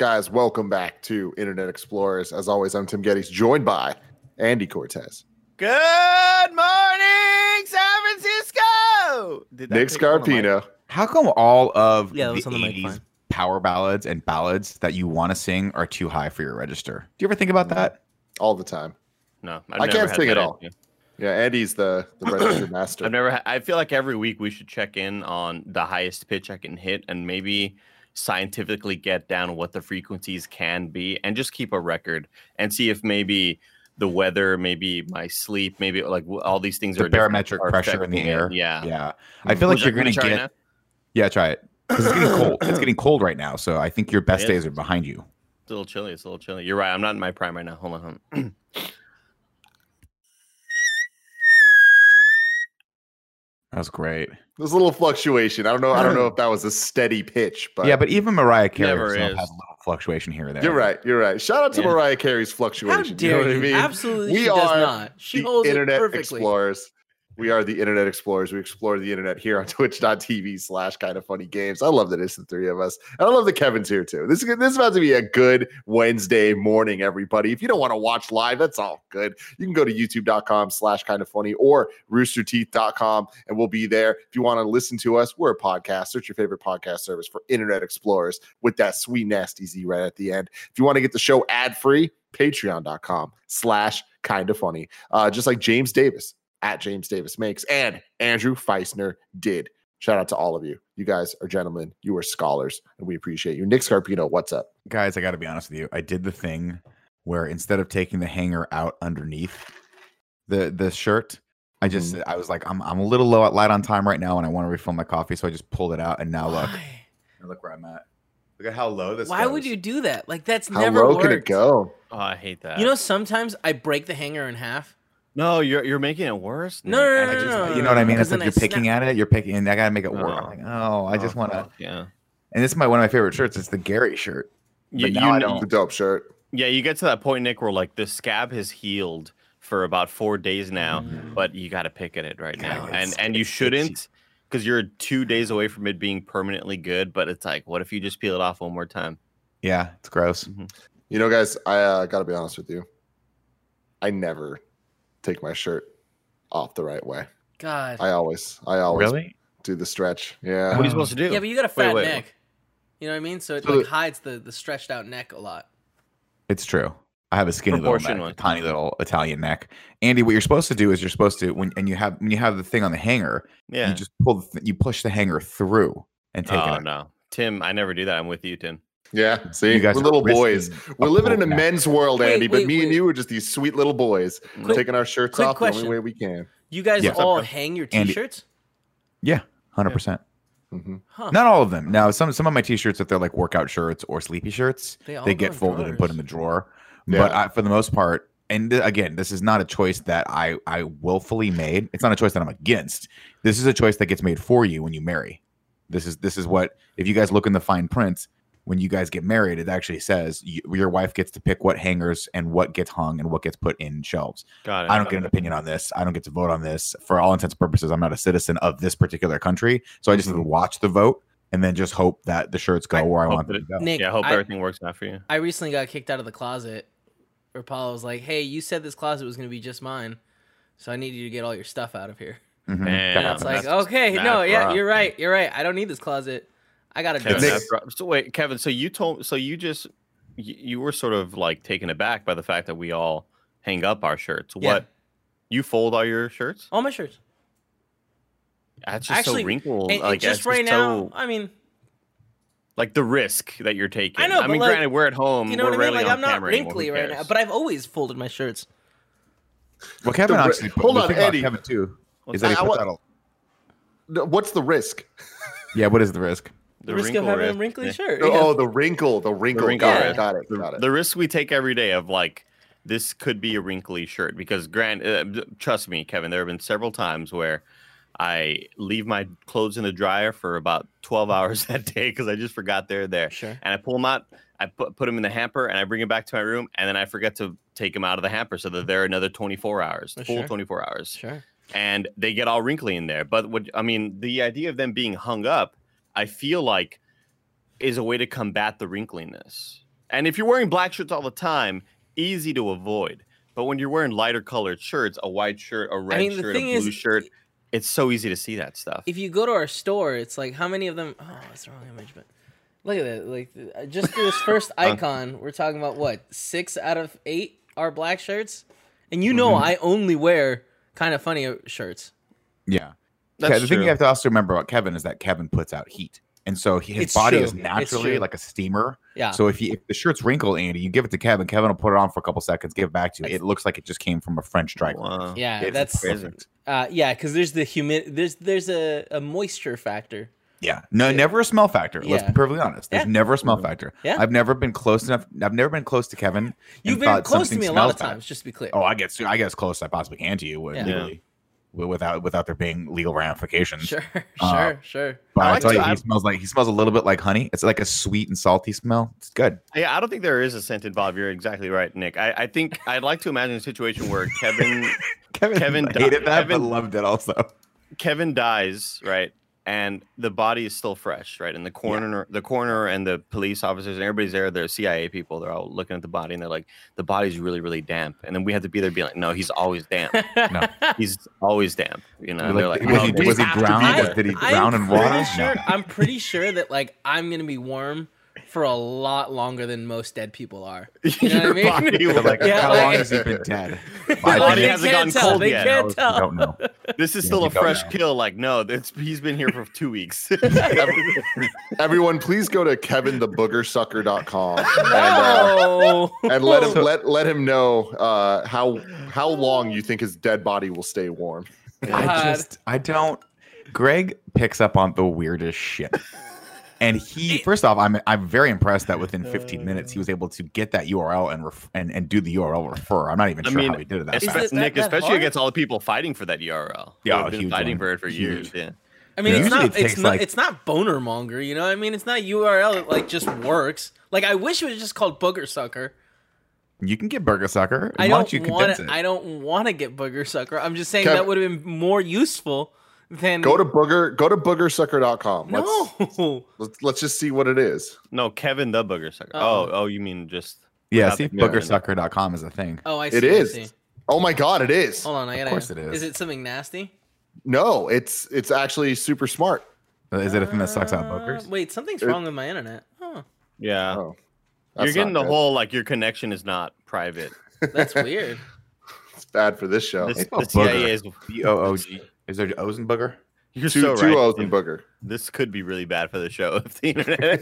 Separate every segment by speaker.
Speaker 1: Guys, welcome back to Internet Explorers. As always, I'm Tim Geddes, joined by Andy Cortez.
Speaker 2: Good morning, San Francisco!
Speaker 1: Nick Scarpino.
Speaker 3: How come all of
Speaker 4: Yeah,
Speaker 3: the
Speaker 4: it was on the mic,
Speaker 3: 80s
Speaker 4: fine.
Speaker 3: power ballads and ballads that you want to sing are too high for your register? Do you ever think about that?
Speaker 1: All the time.
Speaker 2: No,
Speaker 1: I can't sing at all. Yeah, Andy's the registered master.
Speaker 2: I feel like every week we should check in on the highest pitch I can hit and maybe scientifically get down what the frequencies can be and just keep a record and see if maybe the weather, maybe my sleep, maybe like all these things
Speaker 3: The
Speaker 2: are
Speaker 3: barometric pressure in the air.
Speaker 2: Yeah.
Speaker 3: I feel like you're going to
Speaker 2: try
Speaker 3: get.
Speaker 2: now?
Speaker 3: Yeah, try it. 'Cause it's getting cold. It's getting cold right now, so I think your best
Speaker 2: It
Speaker 3: days
Speaker 2: is.
Speaker 3: are behind you.
Speaker 2: It's a little chilly. It's a little chilly. You're right. I'm not in my prime right now. Hold on.
Speaker 3: That was great.
Speaker 1: There's a little fluctuation. I don't know if that was a steady pitch, but
Speaker 3: Yeah, but even Mariah Carey
Speaker 2: Never
Speaker 3: herself
Speaker 2: is.
Speaker 3: has a little fluctuation here or there.
Speaker 1: you're right. Shout out to
Speaker 2: Yeah.
Speaker 1: Mariah Carey's
Speaker 4: How
Speaker 1: fluctuation.
Speaker 4: dare
Speaker 1: you know what
Speaker 4: you?
Speaker 1: I mean?
Speaker 4: Absolutely,
Speaker 1: We
Speaker 4: she does
Speaker 1: are
Speaker 4: not. She
Speaker 1: the
Speaker 4: holds
Speaker 1: Internet
Speaker 4: it perfectly.
Speaker 1: Explorers. We are the Internet Explorers. We explore the internet here on twitch.tv/kindafunnygames. I love that it's the three of us. And I love that Kevin's here too. This is about to be a good Wednesday morning, everybody. If you don't want to watch live, that's all good. You can go to youtube.com/kindafunny or roosterteeth.com and we'll be there. If you want to listen to us, we're a podcast. Search your favorite podcast service for Internet Explorers with that sweet, nasty Z right at the end. If you want to get the show ad-free, patreon.com/kindafunny. Just like James Davis at James Davis Makes and Andrew Feisner did. Shout out to all of you. You guys are gentlemen. You are scholars, and we appreciate you. Nick Scarpino, what's up?
Speaker 3: Guys, I got to be honest with you. I did the thing where instead of taking the hanger out underneath the shirt, I was like, I'm a little low at light on time right now, and I want to refill my coffee, so I just pulled it out, and now look where I'm at. Look at how low this.
Speaker 4: Why
Speaker 3: goes.
Speaker 4: would you do that? Like that's
Speaker 1: How
Speaker 4: never
Speaker 1: low
Speaker 4: worked.
Speaker 1: can it go?
Speaker 2: Oh, I hate that.
Speaker 4: You know, sometimes I break the hanger in half.
Speaker 2: No, you're making it worse.
Speaker 4: No,
Speaker 2: Nick.
Speaker 4: no,
Speaker 2: I
Speaker 4: no,
Speaker 2: just-
Speaker 4: no, no.
Speaker 3: You know what I mean?
Speaker 4: Because
Speaker 3: It's like
Speaker 4: then
Speaker 3: you're
Speaker 4: I
Speaker 3: picking
Speaker 4: snap.
Speaker 3: at it. You're picking, and I gotta make it work.
Speaker 2: Oh.
Speaker 3: I'm like, I just want to.
Speaker 2: fuck, yeah.
Speaker 3: And this is one of my favorite shirts. It's the Gary shirt.
Speaker 2: You,
Speaker 3: But now I
Speaker 2: know-
Speaker 3: don't.
Speaker 1: It's a dope shirt.
Speaker 2: Yeah, you get to that point, Nick, where like the scab has healed for about 4 days now, but you got to pick at it right now,
Speaker 3: God,
Speaker 2: and you
Speaker 3: it's
Speaker 2: shouldn't, because you're 2 days away from it being permanently good. But it's like, what if you just peel it off one more time?
Speaker 3: Yeah, it's gross.
Speaker 1: You know, guys, I got to be honest with you. I never take my shirt off the right way.
Speaker 4: God.
Speaker 1: I always
Speaker 3: Really?
Speaker 1: do the stretch. Yeah.
Speaker 2: What are you supposed to do?
Speaker 4: Yeah, but you got a fat
Speaker 2: wait.
Speaker 4: neck. You know what I mean? So it
Speaker 1: So
Speaker 4: like hides the stretched out neck a lot.
Speaker 3: It's true. I have a skinny little neck,
Speaker 2: Proportionally.
Speaker 3: a tiny little Italian neck. Andy, what you're supposed to do is you're supposed to when you have the thing on the hanger,
Speaker 2: Yeah.
Speaker 3: you just you push the hanger through and take
Speaker 2: Oh
Speaker 3: it.
Speaker 2: no, Tim, I never do that. I'm with you, Tim.
Speaker 1: Yeah. See,
Speaker 3: You guys
Speaker 1: we're
Speaker 3: are
Speaker 1: little
Speaker 3: risking
Speaker 1: boys.
Speaker 3: a
Speaker 1: We're living in a
Speaker 3: pullback.
Speaker 1: men's world,
Speaker 4: Wait,
Speaker 1: Andy, but
Speaker 4: wait,
Speaker 1: me and
Speaker 4: wait.
Speaker 1: you are just these sweet little boys. We're taking our shirts
Speaker 4: quick
Speaker 1: off the
Speaker 4: question.
Speaker 1: only way we can.
Speaker 4: You guys
Speaker 3: Yeah.
Speaker 4: all hang your
Speaker 3: Andy.
Speaker 4: t-shirts?
Speaker 3: Yeah, 100%.
Speaker 1: Mhm.
Speaker 4: Huh.
Speaker 3: Not all of them. Now, some of my t-shirts, if they're like workout shirts or sleepy shirts,
Speaker 4: They all
Speaker 3: they
Speaker 4: go
Speaker 3: get
Speaker 4: in
Speaker 3: folded and put in the
Speaker 4: drawers.
Speaker 3: drawer.
Speaker 1: Yeah.
Speaker 3: But for the most part, and again, this is not a choice that I willfully made. It's not a choice that I'm against. This is a choice that gets made for you when you marry. This is what, if you guys look in the fine print, when you guys get married, it actually says your wife gets to pick what hangers and what gets hung and what gets put in shelves.
Speaker 2: Got it.
Speaker 3: I don't get an opinion on this. I don't get to vote on this. For all intents and purposes, I'm not a citizen of this particular country. So I just have to watch the vote and then just hope that the shirts go where I
Speaker 2: hope
Speaker 3: want them
Speaker 2: that
Speaker 3: to go.
Speaker 4: Nick,
Speaker 2: Yeah, I hope
Speaker 4: I,
Speaker 2: everything works out for you.
Speaker 4: I recently got kicked out of the closet where Paula was like, hey, you said this closet was going to be just mine. So I need you to get all your stuff out of here.
Speaker 3: Mhm.
Speaker 2: Man,
Speaker 3: That
Speaker 4: It's
Speaker 3: happens.
Speaker 4: like, okay,
Speaker 2: that's
Speaker 4: no, yeah,
Speaker 2: rough.
Speaker 4: you're right. You're right. I don't need this closet. I got to do
Speaker 2: Kevin,
Speaker 1: Nick-
Speaker 4: this.
Speaker 2: so wait, Kevin. So you were sort of like taken aback by the fact that we all hang up our shirts.
Speaker 4: Yeah.
Speaker 2: What? You fold all your shirts?
Speaker 4: All my shirts.
Speaker 2: That's just
Speaker 4: Actually,
Speaker 2: so wrinkled.
Speaker 4: And
Speaker 2: Like
Speaker 4: just
Speaker 2: that's
Speaker 4: right
Speaker 2: just
Speaker 4: now,
Speaker 2: so-
Speaker 4: I mean,
Speaker 2: like the risk that you're taking.
Speaker 4: I know,
Speaker 2: I mean,
Speaker 4: but, like,
Speaker 2: granted, we're at home.
Speaker 4: you know
Speaker 2: we're
Speaker 4: what I mean?
Speaker 2: rarely
Speaker 4: Like,
Speaker 2: on
Speaker 4: I'm not
Speaker 2: camera anymore.
Speaker 4: wrinkly
Speaker 2: Who
Speaker 4: right now,
Speaker 2: cares?
Speaker 4: but I've always folded my shirts.
Speaker 3: Well, Kevin
Speaker 1: The ri-
Speaker 3: actually
Speaker 1: hold
Speaker 3: the
Speaker 1: on,
Speaker 3: thing about
Speaker 1: Eddie.
Speaker 3: Kevin too is
Speaker 2: I
Speaker 3: that he puts
Speaker 1: want-
Speaker 3: out
Speaker 1: No, what's the risk?
Speaker 3: yeah. What is the risk?
Speaker 4: The risk of having a wrinkly shirt.
Speaker 1: Oh,
Speaker 4: yeah.
Speaker 1: the wrinkle.
Speaker 2: The
Speaker 1: Got
Speaker 2: wrinkle,
Speaker 1: it.
Speaker 4: yeah.
Speaker 1: Got it.
Speaker 2: The risk we take every day of like this could be a wrinkly shirt because trust me, Kevin, there have been several times where I leave my clothes in the dryer for about 12 hours that day because I just forgot they're there.
Speaker 4: Sure.
Speaker 2: And I pull them out, I put them in the hamper, and I bring it back to my room, and then I forget to take them out of the hamper so that they're another 24 hours, full
Speaker 4: Sure.
Speaker 2: 24 hours.
Speaker 4: Sure.
Speaker 2: And they get all wrinkly in there. But the idea of them being hung up, I feel like is a way to combat the wrinkliness. And if you're wearing black shirts all the time, easy to avoid. But when you're wearing lighter colored shirts, a white shirt, a red shirt, a blue shirt, it's so easy to see that stuff.
Speaker 4: If you go to our store, it's like how many of them? Oh, that's the wrong image, but look at that. Like just this first icon, we're talking about what 6 out of 8 are black shirts, and I only wear kind of funny shirts.
Speaker 3: Yeah,
Speaker 2: That's
Speaker 3: the
Speaker 2: true.
Speaker 3: thing you have to also remember about Kevin is that Kevin puts out heat, and so his body is naturally like a steamer.
Speaker 4: Yeah.
Speaker 3: So if the shirt's wrinkled, Andy, you give it to Kevin. Kevin will put it on for a couple seconds, give it back to you. It looks like it just came from a French dry cleaner.
Speaker 2: Wow.
Speaker 4: Yeah,
Speaker 3: It's
Speaker 4: that's
Speaker 3: perfect.
Speaker 4: Yeah, because there's the there's a moisture factor.
Speaker 3: Yeah, no, never a smell factor. Let's
Speaker 4: Yeah.
Speaker 3: be perfectly honest. There's
Speaker 4: Yeah.
Speaker 3: never a smell factor.
Speaker 4: Yeah.
Speaker 3: I've never been close enough. I've never been close to Kevin.
Speaker 4: You've
Speaker 3: and
Speaker 4: been
Speaker 3: thought
Speaker 4: close to
Speaker 3: something
Speaker 4: me a lot of
Speaker 3: smells bad.
Speaker 4: times, just to be clear.
Speaker 3: Oh, I get as close as I possibly can to you,
Speaker 4: Yeah.
Speaker 3: legally, without there being legal ramifications.
Speaker 4: Sure.
Speaker 3: But
Speaker 2: I
Speaker 3: I
Speaker 2: like
Speaker 3: tell
Speaker 2: to-
Speaker 3: you,
Speaker 2: I-
Speaker 3: he smells a little bit like honey. It's like a sweet and salty smell. It's good.
Speaker 2: Yeah, I don't think there is a scented Bob. You're exactly right, Nick. I think I'd like to imagine a situation where Kevin
Speaker 3: Kevin hated that, but loved it also.
Speaker 2: Kevin dies, right? And the body is still fresh, right? And the coroner and the police officers and everybody's there. They're CIA people. They're all looking at the body and they're like, the body's really, really damp. And then we have to be there being like, no, he's always damp.
Speaker 3: No.
Speaker 2: He's always damp. You know, and they're like,
Speaker 3: was he
Speaker 2: "Oh,
Speaker 3: drowned?
Speaker 4: I-
Speaker 3: Did he
Speaker 4: I'm
Speaker 3: drown in
Speaker 4: pretty
Speaker 3: water?
Speaker 4: Sure,
Speaker 3: No.
Speaker 4: I'm pretty sure that like I'm gonna be warm for a lot longer than most dead people are. You know
Speaker 2: Your
Speaker 4: what I mean?
Speaker 2: body will-
Speaker 3: Like,
Speaker 4: Yeah,
Speaker 3: how
Speaker 4: like-
Speaker 3: long has he been dead?
Speaker 4: Like,
Speaker 3: 5
Speaker 2: body
Speaker 4: they
Speaker 3: minutes?
Speaker 2: hasn't
Speaker 4: can't
Speaker 2: gone
Speaker 4: tell.
Speaker 2: cold
Speaker 4: They
Speaker 2: yet.
Speaker 4: can't tell.
Speaker 3: Don't know.
Speaker 2: This is
Speaker 3: Yeah,
Speaker 2: still
Speaker 3: you
Speaker 2: a
Speaker 3: don't
Speaker 2: fresh
Speaker 3: know.
Speaker 2: kill. Like, no, he's been here for 2 weeks.
Speaker 1: Everyone, please go to kevintheboogersucker.com
Speaker 4: No.
Speaker 1: and let him know how long you think his dead body will stay warm.
Speaker 3: I don't. Greg picks up on the weirdest shit. And first off, I'm very impressed that within 15 minutes he was able to get that URL and do the URL refer. I'm not even sure how he did it.
Speaker 4: Is it that
Speaker 2: Nick, especially
Speaker 4: hard?
Speaker 2: against all the people fighting for that URL.
Speaker 3: Yeah,
Speaker 2: Who have been
Speaker 3: huge
Speaker 2: fighting
Speaker 3: one.
Speaker 2: for it for years.
Speaker 3: Huge.
Speaker 2: Yeah.
Speaker 4: I mean,
Speaker 3: Yeah.
Speaker 4: it's
Speaker 3: Usually
Speaker 4: not.
Speaker 3: it takes, like-
Speaker 4: It's not boner monger. You know what I mean? It's not a URL that like just works. Like I wish it was just called Booger Sucker.
Speaker 3: You can get Burger Sucker.
Speaker 4: I
Speaker 3: Why don't you
Speaker 4: don't want
Speaker 3: condense
Speaker 4: to.
Speaker 3: it?
Speaker 4: I don't want to get Booger Sucker. I'm just saying
Speaker 1: Kev-
Speaker 4: that would have been more useful than
Speaker 1: Go to boogersucker.com.
Speaker 4: no.
Speaker 1: Let's just see what it is.
Speaker 2: No, Kevin the Booger Sucker.
Speaker 4: Uh-oh.
Speaker 2: Oh, you mean just
Speaker 3: Yeah,
Speaker 2: without
Speaker 3: see if
Speaker 2: the-
Speaker 3: boogersucker.com is a thing.
Speaker 4: Oh, I see.
Speaker 1: It
Speaker 4: I
Speaker 1: is.
Speaker 4: see.
Speaker 1: Oh my god, it is.
Speaker 4: Hold on, I gotta.
Speaker 3: course it is.
Speaker 4: Is it something nasty?
Speaker 1: No, it's actually super smart.
Speaker 3: Is it a thing that sucks out boogers?
Speaker 4: Wait, something's wrong with my internet. Huh.
Speaker 2: Yeah.
Speaker 1: Oh,
Speaker 2: You're
Speaker 1: that's
Speaker 2: getting
Speaker 1: not
Speaker 2: the
Speaker 1: good.
Speaker 2: whole like your connection is not private.
Speaker 4: That's weird.
Speaker 1: It's bad for this show.
Speaker 2: This,
Speaker 3: spelled
Speaker 2: the CIA
Speaker 3: booger.
Speaker 2: is.
Speaker 3: BOOG. Is there O's in booger?
Speaker 2: You're
Speaker 1: two
Speaker 2: so right.
Speaker 1: O's and booger.
Speaker 2: This could be really bad for the show if the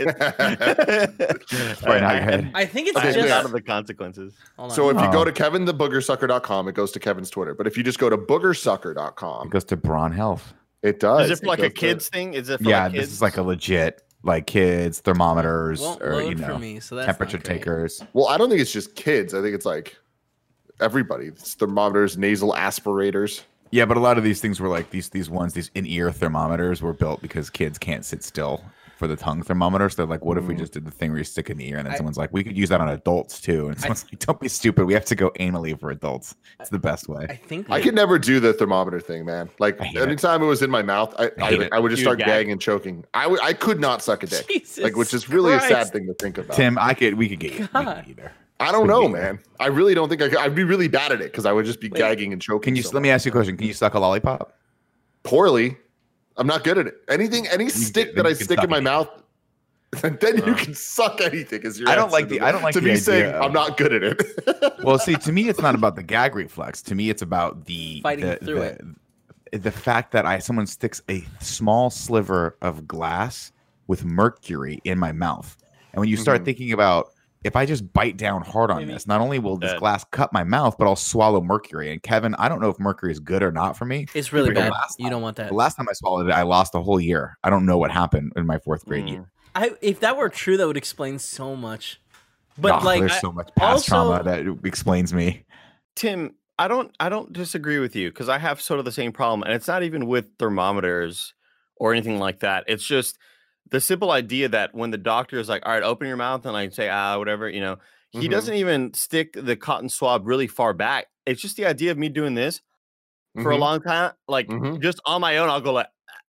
Speaker 2: internet.
Speaker 3: Right now, your head.
Speaker 4: I think it's
Speaker 2: I
Speaker 1: Okay,
Speaker 2: just
Speaker 1: yeah.
Speaker 2: out of the consequences.
Speaker 4: Hold on.
Speaker 1: So if you go
Speaker 3: Oh.
Speaker 1: to kevintheboogersucker.com, it goes to Kevin's Twitter. But if you just go to
Speaker 3: It
Speaker 1: boogersucker.com,
Speaker 3: goes to Braun Health.
Speaker 1: it does.
Speaker 2: Is it for like a
Speaker 1: goes to-
Speaker 2: kids thing? Is it for
Speaker 3: Yeah,
Speaker 2: like kids?
Speaker 3: this is like a legit like kids thermometers
Speaker 4: Won't
Speaker 3: or
Speaker 4: load
Speaker 3: you
Speaker 4: for
Speaker 3: know
Speaker 4: me, so that's
Speaker 3: temperature
Speaker 4: not great.
Speaker 3: takers.
Speaker 1: Well, I don't think it's just kids. I think it's like everybody. It's thermometers, nasal aspirators.
Speaker 3: Yeah, but a lot of these things were like these in-ear thermometers were built because kids can't sit still for the tongue thermometers. They're like, what if we just did the thing where you stick in the ear and then someone's like, we could use that on adults too. And someone's like, don't be stupid. We have to go anally for adults. It's the best way.
Speaker 4: I think
Speaker 1: I could never do the thermometer thing, man. Like
Speaker 3: I hate it.
Speaker 1: anytime it was in my mouth,
Speaker 3: I hate it.
Speaker 1: I would just
Speaker 2: You
Speaker 1: start
Speaker 2: gag?
Speaker 1: gagging and choking. I could not suck a dick.
Speaker 4: Jesus
Speaker 1: Like, which is really a sad
Speaker 4: Christ.
Speaker 1: thing to think about.
Speaker 3: Tim, we could get you. We could
Speaker 4: God.
Speaker 3: get you there.
Speaker 1: I don't know,
Speaker 3: Yeah.
Speaker 1: man. I really don't think I could. I'd be really bad at it because I would just be gagging and choking.
Speaker 3: Can you
Speaker 1: so
Speaker 3: let me ask you a question? Can you suck a lollipop?
Speaker 1: poorly. I'm not good at it. Any stick
Speaker 3: then
Speaker 1: that I
Speaker 3: you can
Speaker 1: stick
Speaker 3: suck
Speaker 1: in my
Speaker 3: it.
Speaker 1: mouth, then you can suck anything. Is your
Speaker 3: I don't
Speaker 1: answer
Speaker 3: like
Speaker 1: to
Speaker 3: the- I don't like
Speaker 1: to
Speaker 3: the
Speaker 1: me
Speaker 3: idea
Speaker 1: saying
Speaker 3: of-
Speaker 1: I'm not good at it.
Speaker 3: Well, see, to me, it's not about the gag reflex. To me, it's about the
Speaker 4: Fighting through
Speaker 3: the fact that someone sticks a small sliver of glass with mercury in my mouth, and when you start thinking about if I just bite down hard on
Speaker 4: Maybe-
Speaker 3: this, not only will this
Speaker 2: Dead.
Speaker 3: glass cut my mouth, but I'll swallow mercury. And Kevin, I don't know if mercury is good or not for me.
Speaker 4: it's really
Speaker 3: The
Speaker 4: bad.
Speaker 3: last
Speaker 4: You don't want that.
Speaker 3: The last time I swallowed it, I lost a whole year. I don't know what happened in my fourth grade year.
Speaker 4: If that were true, that would explain so much. But
Speaker 3: Oh,
Speaker 4: like,
Speaker 3: there's so much past
Speaker 4: also-
Speaker 3: trauma that explains me.
Speaker 2: Tim, I don't disagree with you because I have sort of the same problem, and it's not even with thermometers or anything like that. It's just the simple idea that when the doctor is like, "All right, open your mouth," and like say, whatever, you know, he
Speaker 1: Mhm.
Speaker 2: doesn't even stick the cotton swab really far back. It's just the idea of me doing this for a
Speaker 1: Mhm.
Speaker 2: long time, like
Speaker 1: Mhm.
Speaker 2: just on my own. I'll go like,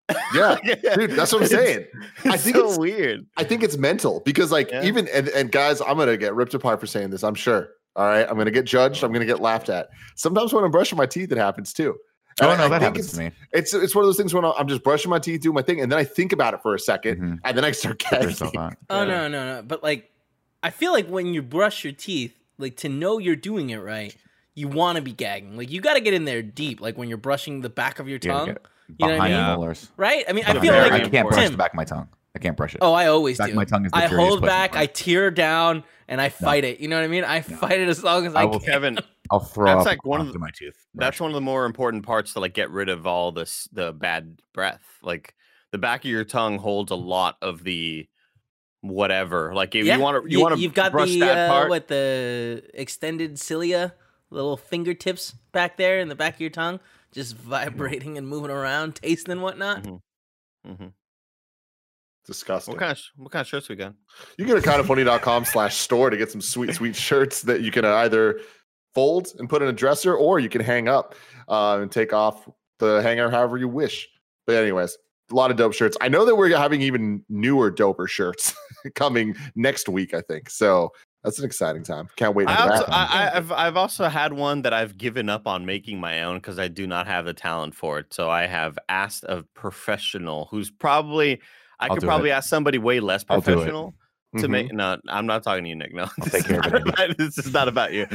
Speaker 1: Yeah, dude, that's what I'm saying. I think
Speaker 2: so
Speaker 1: it's
Speaker 2: weird.
Speaker 1: I think it's mental because like
Speaker 2: Yeah.
Speaker 1: even and guys, I'm gonna get ripped apart for saying this. I'm sure. All right, I'm gonna get judged. I'm gonna get laughed at. Sometimes when I'm brushing my teeth, it happens too.
Speaker 3: Oh
Speaker 1: And
Speaker 3: no,
Speaker 1: I
Speaker 3: that
Speaker 1: think
Speaker 3: happens to me.
Speaker 1: It's one of those things when I'm just brushing my teeth, doing my thing, and then I think about it for a second,
Speaker 3: Mhm.
Speaker 1: and then I start
Speaker 3: Put
Speaker 1: gagging.
Speaker 3: yourself on.
Speaker 4: Oh
Speaker 2: Yeah.
Speaker 4: no. But like, I feel like when you brush your teeth, like to know you're doing it right, you want to be gagging. Like you got to get in there deep. Like when you're brushing the back of your
Speaker 3: Yeah,
Speaker 4: tongue,
Speaker 3: get
Speaker 4: you know what I
Speaker 3: behind
Speaker 4: mean?
Speaker 3: the molars.
Speaker 4: Right? I mean, I
Speaker 2: Yeah,
Speaker 4: feel
Speaker 2: very
Speaker 4: like
Speaker 3: I can't brush
Speaker 4: Tim.
Speaker 3: the back of my tongue. I can't brush it.
Speaker 4: Oh, I always
Speaker 3: Back
Speaker 4: do.
Speaker 3: of my tongue is the
Speaker 4: I
Speaker 3: curious
Speaker 4: hold
Speaker 3: pushing
Speaker 4: back,
Speaker 3: part.
Speaker 4: I tear down, and I fight it. You know what I mean? I fight it as long as I
Speaker 3: I will-
Speaker 4: can.
Speaker 2: Kevin,
Speaker 3: I'll throw
Speaker 2: That's
Speaker 3: up
Speaker 2: like one of
Speaker 3: onto
Speaker 2: the-
Speaker 3: my tooth.
Speaker 2: that's one of the more important parts to like get rid of all this the bad breath. Like the back of your tongue holds a lot of the whatever. Like if you want to
Speaker 4: you've got
Speaker 2: brush
Speaker 4: the
Speaker 2: that part.
Speaker 4: what the extended cilia, little fingertips back there in the back of your tongue, just vibrating and moving around, tasting and whatnot.
Speaker 2: Mm-hmm.
Speaker 1: Disgusting.
Speaker 2: What kind of shirts we got?
Speaker 1: You go to kindoffunny.com/store to get some sweet shirts that you can either fold and put in a dresser, or you can hang up and take off the hanger however you wish. But anyways, a lot of dope shirts. I know that we're having even newer, doper shirts coming next week, I think. So that's an exciting time. Can't wait for that.
Speaker 2: I've also had one that I've given up on making my own because I do not have the talent for it. So I have asked a professional who's probably
Speaker 3: I'll
Speaker 2: could
Speaker 3: do
Speaker 2: probably
Speaker 3: it.
Speaker 2: ask somebody way less
Speaker 3: I'll do it.
Speaker 2: professional to
Speaker 1: Mhm.
Speaker 2: make. No, I'm not talking to you, Nick. No,
Speaker 3: I'll take care of it,
Speaker 2: this is not about you.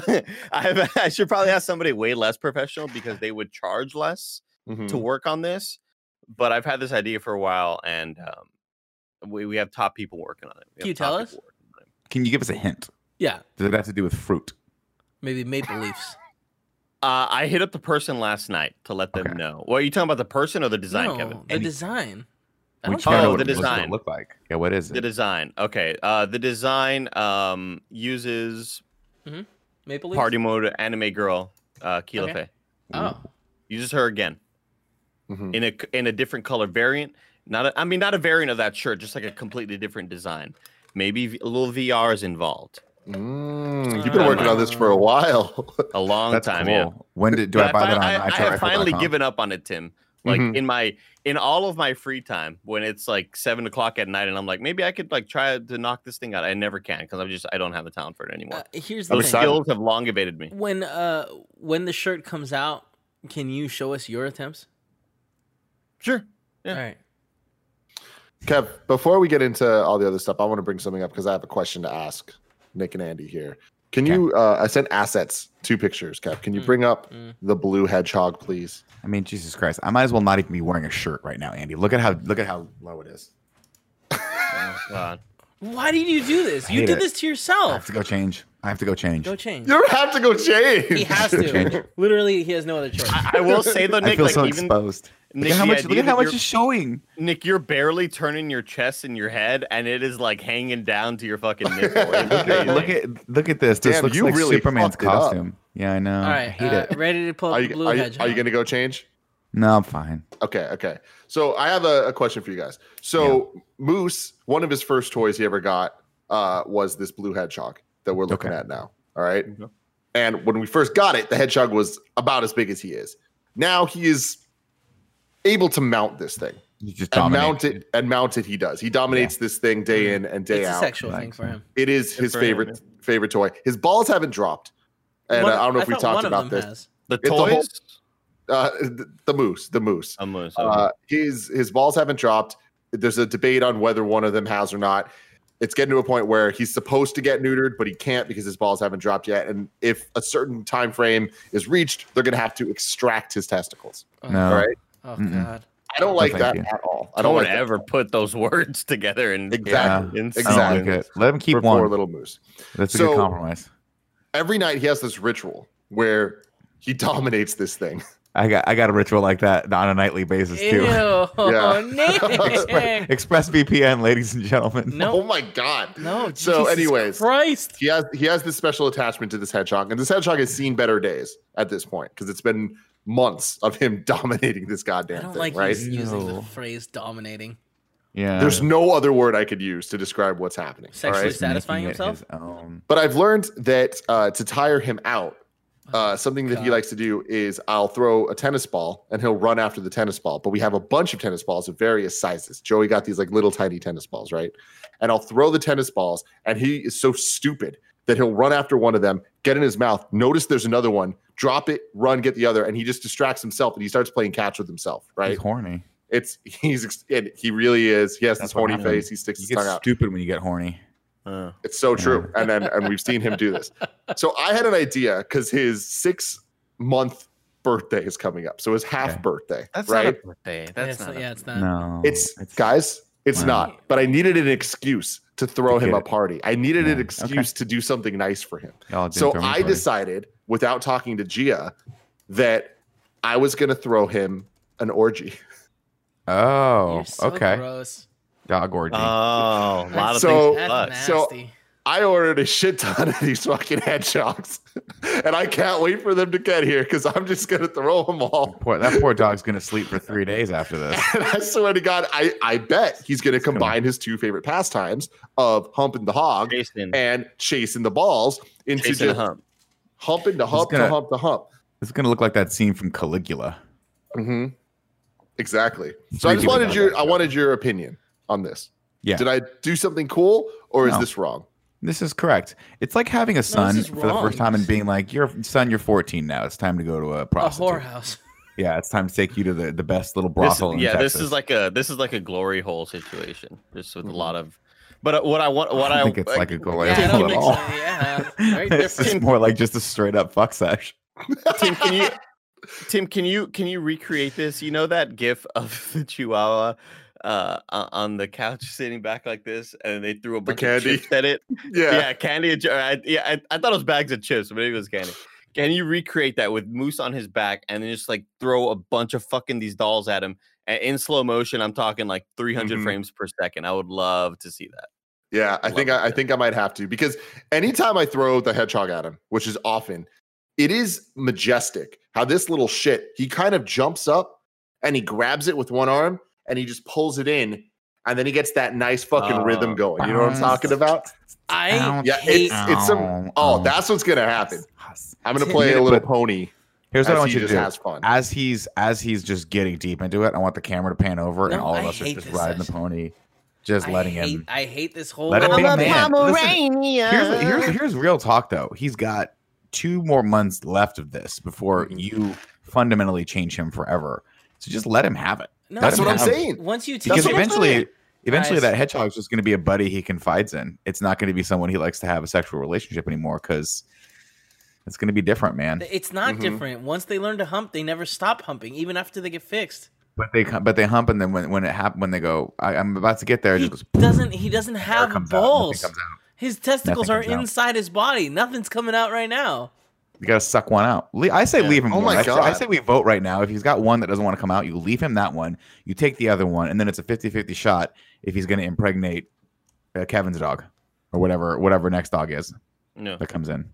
Speaker 2: I should probably ask somebody way less professional because they would charge less
Speaker 1: Mhm.
Speaker 2: to work on this. But I've had this idea for a while, and we have top people working on it. We
Speaker 4: Can
Speaker 2: have
Speaker 4: you tell
Speaker 2: top
Speaker 4: us?
Speaker 2: people working on it.
Speaker 3: Can you give us a hint?
Speaker 4: Yeah,
Speaker 3: Does it have to do with fruit?
Speaker 4: maybe Maple Leafs.
Speaker 2: I hit up the person last night to let them
Speaker 3: Okay.
Speaker 2: know. Well, are you talking about the person or the design,
Speaker 4: No,
Speaker 2: Kevin?
Speaker 4: the design. I
Speaker 3: We
Speaker 4: don't
Speaker 3: just wanna know
Speaker 2: Oh,
Speaker 3: what
Speaker 2: the
Speaker 3: it looks- what it
Speaker 2: design.
Speaker 3: look like. Yeah, what is
Speaker 2: The
Speaker 3: it?
Speaker 2: design. Okay. The design uses
Speaker 4: Maple Leafs.
Speaker 2: party mode anime girl Keela
Speaker 4: Okay.
Speaker 2: Faye.
Speaker 4: Oh,
Speaker 2: Uses her again
Speaker 1: Mhm.
Speaker 2: in a different color variant. Not a variant of that shirt, just like a completely different design. Maybe a little VR is involved.
Speaker 1: You've been working on this for a while.
Speaker 2: A long
Speaker 3: That's
Speaker 2: time.
Speaker 3: cool.
Speaker 2: Yeah.
Speaker 3: When do
Speaker 2: But
Speaker 3: I buy that on
Speaker 2: I have finally
Speaker 3: iTunes.com?
Speaker 2: given up on it, Tim. Like
Speaker 1: Mhm.
Speaker 2: in all of my free time, when it's like 7 o'clock at night, and I'm like, maybe I could like try to knock this thing out. I never can because I don't have the talent for it anymore.
Speaker 4: here's the
Speaker 2: Those
Speaker 4: thing.
Speaker 1: excited.
Speaker 2: skills have long evaded me.
Speaker 4: When the shirt comes out, can you show us your attempts?
Speaker 2: Sure. Yeah.
Speaker 4: All right.
Speaker 1: Kev, before we get into all the other stuff, I want to bring something up because I have a question to ask Nick and Andy here. Can you? I sent assets, 2 pictures. Kev, can you bring up the blue hedgehog, please?
Speaker 3: I mean, Jesus Christ! I might as well not even be wearing a shirt right now, Andy. Look at how low it is.
Speaker 2: Oh, God.
Speaker 4: Why did you do this? You
Speaker 3: hate
Speaker 4: did
Speaker 3: it.
Speaker 4: this to
Speaker 3: I have
Speaker 4: yourself.
Speaker 3: to go change.
Speaker 4: Go change.
Speaker 1: You don't have to go change.
Speaker 4: He has
Speaker 3: Change.
Speaker 4: to. Literally, he has no other choice.
Speaker 2: I will say though,
Speaker 3: I
Speaker 2: Nick,
Speaker 3: feel
Speaker 2: like
Speaker 3: so
Speaker 2: even
Speaker 3: exposed.
Speaker 2: Nick,
Speaker 3: Look at how
Speaker 2: the
Speaker 3: much.
Speaker 2: idea
Speaker 3: Look at
Speaker 2: that
Speaker 3: how much
Speaker 2: you're-
Speaker 3: is showing.
Speaker 2: Nick, you're barely turning your chest and your head, and it is like hanging down to your fucking nipple. It's crazy.
Speaker 3: Look at this. This
Speaker 1: Damn,
Speaker 3: looks
Speaker 1: you
Speaker 3: like
Speaker 1: really
Speaker 3: Superman's
Speaker 1: fucked it up.
Speaker 3: costume. Yeah, I know.
Speaker 4: All
Speaker 3: I
Speaker 4: right.
Speaker 3: hate it.
Speaker 4: Ready to pull
Speaker 1: Are
Speaker 4: up the
Speaker 1: you,
Speaker 4: blue
Speaker 1: are, you,
Speaker 4: hedgehog.
Speaker 1: are you going to go change?
Speaker 3: No, I'm fine.
Speaker 1: Okay. So I have a question for you guys. So Moose, one of his first toys he ever got was this blue hedgehog that we're looking
Speaker 3: Okay.
Speaker 1: at now. All right.
Speaker 2: Okay.
Speaker 1: And when we first got it, the hedgehog was about as big as he is. Now he is able to mount this thing.
Speaker 3: You just
Speaker 1: And
Speaker 3: dominate.
Speaker 1: mount it he does. He dominates this thing day in and day
Speaker 4: It's a
Speaker 1: out.
Speaker 4: sexual
Speaker 3: Right.
Speaker 4: thing for him.
Speaker 1: It is
Speaker 2: Good
Speaker 1: his
Speaker 2: for him,
Speaker 1: favorite toy. His balls haven't dropped. And I don't know if we
Speaker 4: thought
Speaker 1: talked
Speaker 4: one of
Speaker 1: about
Speaker 4: them
Speaker 1: this.
Speaker 4: has.
Speaker 2: The
Speaker 1: It's a whole-
Speaker 2: toys.
Speaker 1: The moose.
Speaker 2: I'm gonna
Speaker 1: His balls haven't dropped. There's a debate on whether one of them has or not. It's getting to a point where he's supposed to get neutered, but he can't because his balls haven't dropped yet. And if a certain time frame is reached, they're going to have to extract his testicles.
Speaker 3: No.
Speaker 1: All right.
Speaker 4: Oh
Speaker 3: Mm-mm.
Speaker 4: God.
Speaker 1: I don't like
Speaker 3: thank
Speaker 1: that
Speaker 3: you.
Speaker 1: at all. I
Speaker 2: don't
Speaker 1: don't like that
Speaker 2: ever put those words together and
Speaker 1: Exactly.
Speaker 2: in
Speaker 3: I don't
Speaker 1: Exactly.
Speaker 3: like it. Let him keep
Speaker 1: for poor
Speaker 3: one.
Speaker 1: little moose.
Speaker 3: That's a
Speaker 1: So-
Speaker 3: good compromise.
Speaker 1: Every night he has this ritual where he dominates this thing.
Speaker 3: I got a ritual like that on a nightly basis
Speaker 4: Ew,
Speaker 3: too.
Speaker 1: Yeah.
Speaker 4: Nick.
Speaker 3: Express VPN, ladies and gentlemen.
Speaker 4: No.
Speaker 1: Oh my god.
Speaker 4: No.
Speaker 1: So
Speaker 4: Jesus
Speaker 1: anyways,
Speaker 4: Christ.
Speaker 1: He has this special attachment to this hedgehog, and this hedgehog has seen better days at this point because it's been months of him dominating this
Speaker 4: I
Speaker 1: goddamn
Speaker 4: don't
Speaker 1: thing,
Speaker 4: like
Speaker 1: right?
Speaker 4: you using the
Speaker 3: Ew.
Speaker 4: phrase dominating.
Speaker 3: Yeah.
Speaker 1: There's no other word I could use to describe what's happening. All
Speaker 4: Sexually
Speaker 1: right?
Speaker 3: Just
Speaker 4: satisfying
Speaker 3: making it
Speaker 4: himself?
Speaker 3: his own.
Speaker 1: But I've learned that to tire him out, something that he
Speaker 4: God.
Speaker 1: likes to do is I'll throw a tennis ball and he'll run after the tennis ball. But we have a bunch of tennis balls of various sizes. Joey got these like little tiny tennis balls, right? And I'll throw the tennis balls, and he is so stupid that he'll run after one of them, get in his mouth, notice there's another one, drop it, run, get the other, and he just distracts himself and he starts playing catch with himself, right?
Speaker 3: He's horny.
Speaker 1: He really is. He has
Speaker 3: That's
Speaker 1: this
Speaker 3: what
Speaker 1: horny
Speaker 3: happens.
Speaker 1: face. He sticks
Speaker 3: You
Speaker 1: his
Speaker 3: get
Speaker 1: tongue out.
Speaker 3: stupid when you get horny.
Speaker 1: It's so true. And we've seen him do this. So I had an idea because his 6-month birthday is coming up. So his half
Speaker 3: Okay.
Speaker 1: birthday,
Speaker 2: That's
Speaker 1: right?
Speaker 2: not a birthday. That's not.
Speaker 4: It's not.
Speaker 3: No,
Speaker 1: It's guys, it's
Speaker 3: Wow.
Speaker 1: not. But I needed an excuse to throw
Speaker 3: To
Speaker 1: him
Speaker 3: get
Speaker 1: a
Speaker 3: it.
Speaker 1: party. I needed an
Speaker 3: Yeah,
Speaker 1: excuse to do something nice for him.
Speaker 3: Y'all didn't
Speaker 1: So
Speaker 3: throw me a
Speaker 1: I
Speaker 3: party.
Speaker 1: decided, without talking to Gia, that I was going to throw him an orgy.
Speaker 3: Oh,
Speaker 4: You're so
Speaker 3: okay.
Speaker 4: gross.
Speaker 3: Dog orgy.
Speaker 2: Oh, a lot of
Speaker 1: So-
Speaker 2: things.
Speaker 4: That's
Speaker 2: But
Speaker 1: so-
Speaker 4: nasty.
Speaker 1: I ordered a shit ton of these fucking hedgehogs, and I can't wait for them to get here because I'm just going to throw them all.
Speaker 3: That poor dog's gonna sleep for 3 days after this.
Speaker 1: And I swear to God, I bet he's going to combine his two favorite pastimes of humping the hog
Speaker 2: Jason,
Speaker 1: and chasing the balls into
Speaker 2: Jason
Speaker 1: just
Speaker 2: Hump.
Speaker 1: humping to hump
Speaker 3: gonna-
Speaker 1: to hump to hump.
Speaker 3: It's gonna look like that scene from Caligula.
Speaker 1: Mm-hmm. Exactly. So
Speaker 3: Three
Speaker 1: I just
Speaker 3: people
Speaker 1: wanted
Speaker 3: got
Speaker 1: your
Speaker 3: that.
Speaker 1: I wanted your opinion on this.
Speaker 3: Yeah.
Speaker 1: Did I do something cool or is
Speaker 3: No.
Speaker 1: this wrong?
Speaker 3: This is correct. It's like having a son
Speaker 4: is
Speaker 3: for the first
Speaker 4: wrong.
Speaker 3: time and being like, "You're 14 now. It's time to go to a
Speaker 4: A
Speaker 3: prostitute."
Speaker 4: whorehouse.
Speaker 3: Yeah, it's time to take you to the best little
Speaker 2: This,
Speaker 3: brothel. in
Speaker 2: yeah,
Speaker 3: Texas.
Speaker 2: this is like a glory hole situation, just with a lot of. But what I
Speaker 3: think it's like a glory
Speaker 4: Yeah, I
Speaker 3: hole
Speaker 4: don't
Speaker 3: at
Speaker 4: think
Speaker 3: all.
Speaker 4: so. Yeah, very
Speaker 3: This is
Speaker 4: different.
Speaker 3: more like just a straight up fuck sesh.
Speaker 2: Tim, can you recreate this? You know that gif of the Chihuahua on the couch sitting back like this, and they threw a bunch of
Speaker 1: candy?
Speaker 2: chips at it.
Speaker 1: Yeah.
Speaker 2: Yeah, candy. I thought it was bags of chips, but maybe it was candy. Can you recreate that with Moose on his back and then just like throw a bunch of fucking these dolls at him in slow motion? I'm talking like 300
Speaker 1: Mhm.
Speaker 2: frames per second. I would love to see that.
Speaker 1: Yeah, I
Speaker 2: Love
Speaker 1: think
Speaker 2: it.
Speaker 1: I think I might have to because anytime I throw the hedgehog at him, which is often, it is majestic how this little shit, he kind of jumps up and he grabs it with one arm and he just pulls it in and then he gets that nice fucking rhythm going. You know what I'm talking about?
Speaker 4: I
Speaker 1: Yeah,
Speaker 4: hate.
Speaker 1: it's some that's what's gonna happen. I'm gonna play a little pony
Speaker 3: Here's what I
Speaker 1: as
Speaker 3: want
Speaker 1: he
Speaker 3: you to
Speaker 1: just
Speaker 3: do.
Speaker 1: has fun.
Speaker 3: As he's just getting deep into it, I want the camera to pan over, and
Speaker 4: No,
Speaker 3: all of
Speaker 4: I
Speaker 3: us are
Speaker 4: hate
Speaker 3: just
Speaker 4: this
Speaker 3: riding the
Speaker 4: session.
Speaker 3: pony, just letting him.
Speaker 4: I hate this whole.
Speaker 3: Let it be a man. Listen,
Speaker 2: Pomeranian.
Speaker 3: here's real talk though. He's got 2 more months left of this before you fundamentally change him forever. So just let him have it.
Speaker 4: No,
Speaker 1: That's
Speaker 3: Let
Speaker 1: what
Speaker 3: him
Speaker 1: I'm
Speaker 3: have it.
Speaker 1: saying.
Speaker 4: Once you teach
Speaker 3: Because
Speaker 1: what I'm
Speaker 3: eventually
Speaker 4: Guys.
Speaker 3: that hedgehog's just going to be a buddy he confides in. It's not going to be someone he likes to have a sexual relationship anymore because it's going to be different, man.
Speaker 4: it's not
Speaker 1: Mhm.
Speaker 4: different. Once they learn to hump, they never stop humping, even after they get fixed.
Speaker 3: But they hump, and then when they go, I'm about to get there, it
Speaker 4: He
Speaker 3: just goes.
Speaker 4: doesn't
Speaker 3: Hair
Speaker 4: have
Speaker 3: comes out,
Speaker 4: balls.
Speaker 3: nothing comes out.
Speaker 4: His testicles
Speaker 3: Nothing
Speaker 4: are
Speaker 3: comes out.
Speaker 4: inside his body. Nothing's coming out right now.
Speaker 3: You got to suck one out. I say leave him.
Speaker 1: Oh
Speaker 3: one.
Speaker 1: my
Speaker 3: I
Speaker 1: God.
Speaker 3: say we vote right now. If he's got one that doesn't want to come out, you leave him that one. You take the other one, and then it's a 50-50 shot if he's going to impregnate Kevin's dog or whatever next dog is
Speaker 2: No.
Speaker 3: that comes in.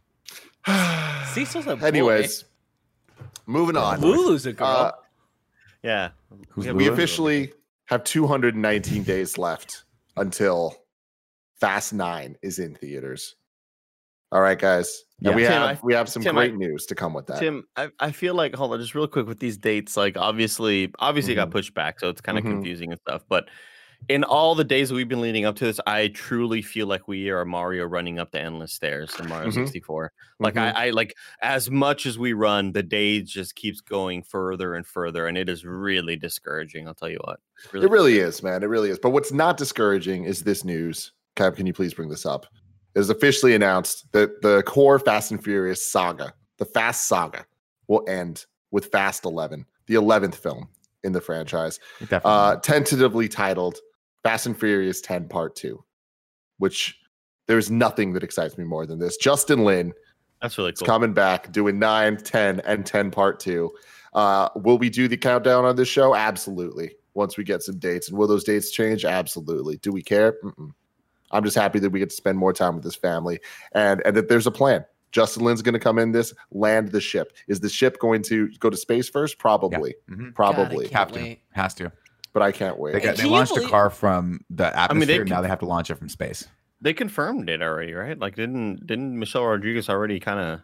Speaker 4: Cecil's a boy.
Speaker 1: Anyways, moving on.
Speaker 4: Lulu's a girl.
Speaker 2: Yeah.
Speaker 3: Who's
Speaker 2: Yeah,
Speaker 1: We
Speaker 3: Lulu?
Speaker 1: officially have 219 days left until Fast 9 is in theaters. All right, guys.
Speaker 3: Yeah.
Speaker 1: And
Speaker 2: Tim,
Speaker 1: we have some
Speaker 2: Tim,
Speaker 1: great news to come with that.
Speaker 2: Tim, I feel like, hold on, just real quick with these dates. Like, obviously, it got pushed back, so it's kind of
Speaker 1: Mhm.
Speaker 2: confusing and stuff. But in all the days we've been leading up to this, I truly feel like we are Mario running up the endless stairs in Mario
Speaker 1: Mhm.
Speaker 2: 64. Like,
Speaker 1: Mhm.
Speaker 2: I like as much as we run, the day just keeps going further and further, and it is really discouraging. I'll tell you what.
Speaker 1: It really is, man. It really is. But what's not discouraging is this news. Kev, can you please bring this up? It is officially announced that the core Fast and Furious saga, the Fast saga, will end with Fast 11, the 11th film in the franchise,
Speaker 3: Definitely.
Speaker 1: tentatively titled Fast and Furious 10 Part 2, which there's nothing that excites me more than this. Justin Lin
Speaker 2: That's really
Speaker 1: is
Speaker 2: cool.
Speaker 1: coming back doing 9, 10, and 10 Part 2. Will we do the countdown on this show? Absolutely. Once we get some dates. And will those dates change? Absolutely. Do we care? Mm-mm. I'm just happy that we get to spend more time with this family and that there's a plan. Justin Lin's going to come in this, land the ship. Is the ship going to go to space first? Probably.
Speaker 3: Mhm.
Speaker 1: Probably.
Speaker 4: God, I can't
Speaker 3: Have to.
Speaker 4: wait.
Speaker 3: Has to.
Speaker 1: But I can't wait.
Speaker 3: They
Speaker 4: Can you
Speaker 3: launched a
Speaker 4: believe-
Speaker 3: car from the atmosphere.
Speaker 2: they
Speaker 3: now
Speaker 2: could-
Speaker 3: they have to launch it from space.
Speaker 2: They confirmed it already, right? Like, didn't Michelle Rodriguez already kind of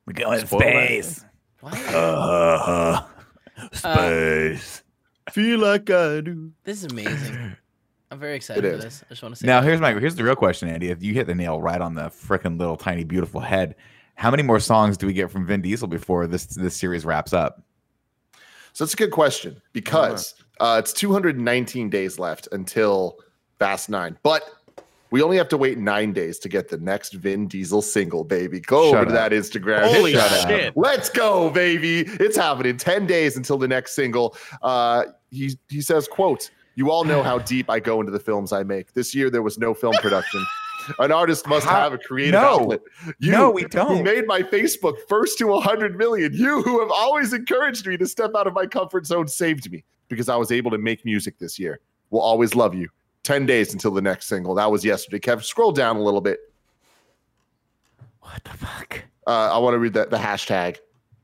Speaker 3: We're going to
Speaker 2: Spoil that.
Speaker 3: space.
Speaker 4: What?
Speaker 3: Space.
Speaker 2: Feel like I do.
Speaker 4: This is amazing. I'm very excited
Speaker 1: It
Speaker 4: for
Speaker 1: is.
Speaker 4: this. I just want to say
Speaker 3: Now
Speaker 4: that.
Speaker 3: here's the real question, Andy. If you hit the nail right on the freaking little tiny beautiful head, how many more songs do we get from Vin Diesel before this series wraps up?
Speaker 1: So that's a good question because it's 219 days left until Fast 9. But we only have to wait 9 days to get the next Vin Diesel single, baby. Go
Speaker 3: Shut
Speaker 1: over to
Speaker 3: up.
Speaker 1: that Instagram.
Speaker 2: Holy
Speaker 1: Hit that
Speaker 2: shit.
Speaker 1: up. Let's go, baby. It's happening. 10 days until the next single. He says, quote, "You all know how deep I go into the films I make. This year there was no film production. An artist must have a creative outlet.
Speaker 3: No, we
Speaker 1: Who
Speaker 3: don't.
Speaker 1: made my Facebook first to 100 million. You who have always encouraged me to step out of my comfort zone saved me because I was able to make music this year. Will always love you. 10 days until the next single." That was yesterday. Kev, scroll down a little bit.
Speaker 3: What the fuck?
Speaker 1: I want to read the hashtag.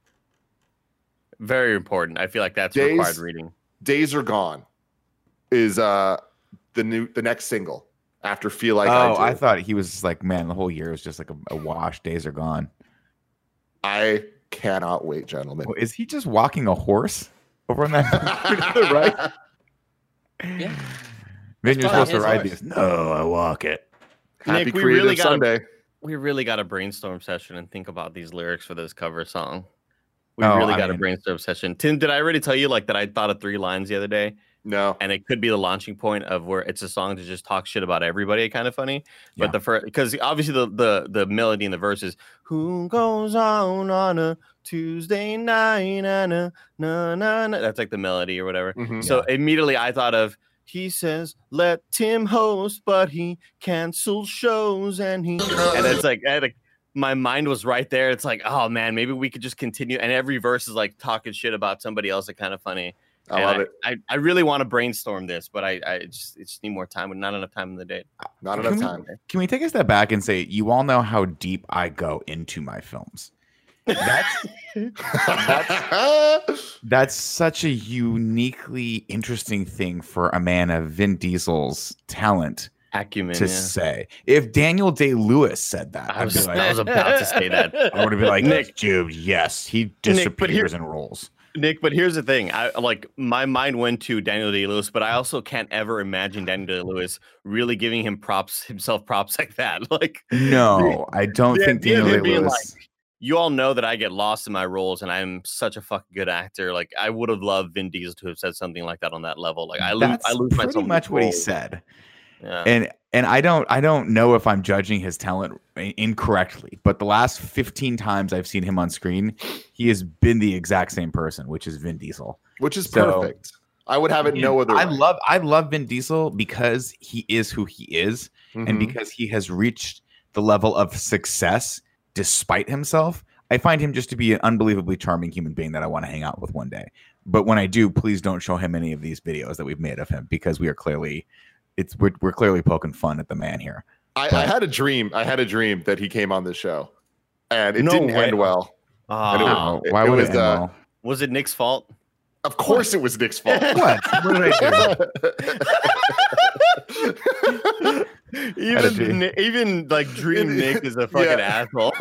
Speaker 2: Very important. I feel like that's
Speaker 1: Days-
Speaker 2: required reading.
Speaker 1: Days Are Gone is the next single after Feel Like I Do.
Speaker 3: I thought he was like, man, the whole year was just like a wash. Days are gone.
Speaker 1: I cannot wait, gentlemen.
Speaker 3: Well, is he just walking a horse over on that? Right?
Speaker 4: Yeah.
Speaker 3: Vin, you're
Speaker 4: probably
Speaker 3: supposed to
Speaker 4: his
Speaker 3: ride
Speaker 4: horse.
Speaker 3: these. No, I walk it.
Speaker 1: Happy
Speaker 2: Nick, we
Speaker 1: Creative
Speaker 2: really gotta-
Speaker 1: Sunday.
Speaker 2: We really got a brainstorm session and think about these lyrics for this cover song. We
Speaker 3: Oh,
Speaker 2: really
Speaker 3: I
Speaker 2: got a
Speaker 3: mean-
Speaker 2: brainstorm session. Tim, did I already tell you like that I thought of 3 lines the other day?
Speaker 1: No.
Speaker 2: And it could be the launching point of where it's a song to just talk shit about everybody. Kind of funny, but
Speaker 3: Yeah.
Speaker 2: the first, because obviously the melody in the verse is "Who goes on a Tuesday night and a na na na." That's like the melody or whatever.
Speaker 1: Mhm.
Speaker 2: So immediately I thought of, he says let Tim host, but he cancels shows and it's like my mind was right there. It's like, oh man, maybe we could just continue. And every verse is like talking shit about somebody else. It's kind of funny.
Speaker 1: I love it.
Speaker 2: I really want to brainstorm this, but I just need more time, but not enough time in the day.
Speaker 1: Not
Speaker 3: Can
Speaker 1: enough
Speaker 3: we-
Speaker 1: time.
Speaker 3: Can we take a step back and say, you all know how deep I go into my films? That's such a uniquely interesting thing for a man of Vin Diesel's talent
Speaker 2: Acumen.
Speaker 3: to
Speaker 2: Yeah.
Speaker 3: say. If Daniel Day-Lewis said that,
Speaker 2: I
Speaker 3: I'd
Speaker 2: was,
Speaker 3: be like,
Speaker 2: I was about to say that.
Speaker 3: I would have been like,
Speaker 2: Nick.
Speaker 3: dude, yes, he
Speaker 2: but here-
Speaker 3: disappears in roles.
Speaker 2: Nick, but here's the thing. I like my mind went to Daniel Day-Lewis, but I also can't ever imagine Daniel Day-Lewis really giving himself props like that. Like,
Speaker 3: No, I don't
Speaker 2: the
Speaker 3: think
Speaker 2: idea of
Speaker 3: Daniel
Speaker 2: him being
Speaker 3: Day-Lewis.
Speaker 2: you all know that I get lost in my roles and I'm such a fucking good actor. Like, I would have loved Vin Diesel to have said something like that on that level. Like, I lose
Speaker 3: That's
Speaker 2: myself.
Speaker 3: pretty
Speaker 2: in
Speaker 3: much
Speaker 2: these
Speaker 3: what he
Speaker 2: roles.
Speaker 3: said.
Speaker 2: Yeah.
Speaker 3: And I don't know if I'm judging his talent incorrectly, but the last 15 times I've seen him on screen, he has been the exact same person, which is Vin Diesel.
Speaker 1: Which is
Speaker 3: So-
Speaker 1: perfect. I would have it no other way.
Speaker 3: I love Vin Diesel because he is who he is, and
Speaker 1: Mhm.
Speaker 3: because he has reached the level of success despite himself. I find him just to be an unbelievably charming human being that I want to hang out with one day. But when I do, please don't show him any of these videos that we've made of him, because we are clearly we're clearly poking fun at the man here.
Speaker 1: I had a dream. I had a dream that he came on this show, and it
Speaker 2: No
Speaker 1: didn't
Speaker 2: way.
Speaker 1: end well. And it
Speaker 2: Ah,
Speaker 1: was-
Speaker 3: Why
Speaker 1: it
Speaker 3: would
Speaker 1: was,
Speaker 3: it end well?
Speaker 2: was it Nick's fault?
Speaker 1: Of course, it was Nick's fault.
Speaker 3: What? What did I do?
Speaker 2: Even like Dream Nick is a fucking
Speaker 1: Yeah.
Speaker 2: asshole.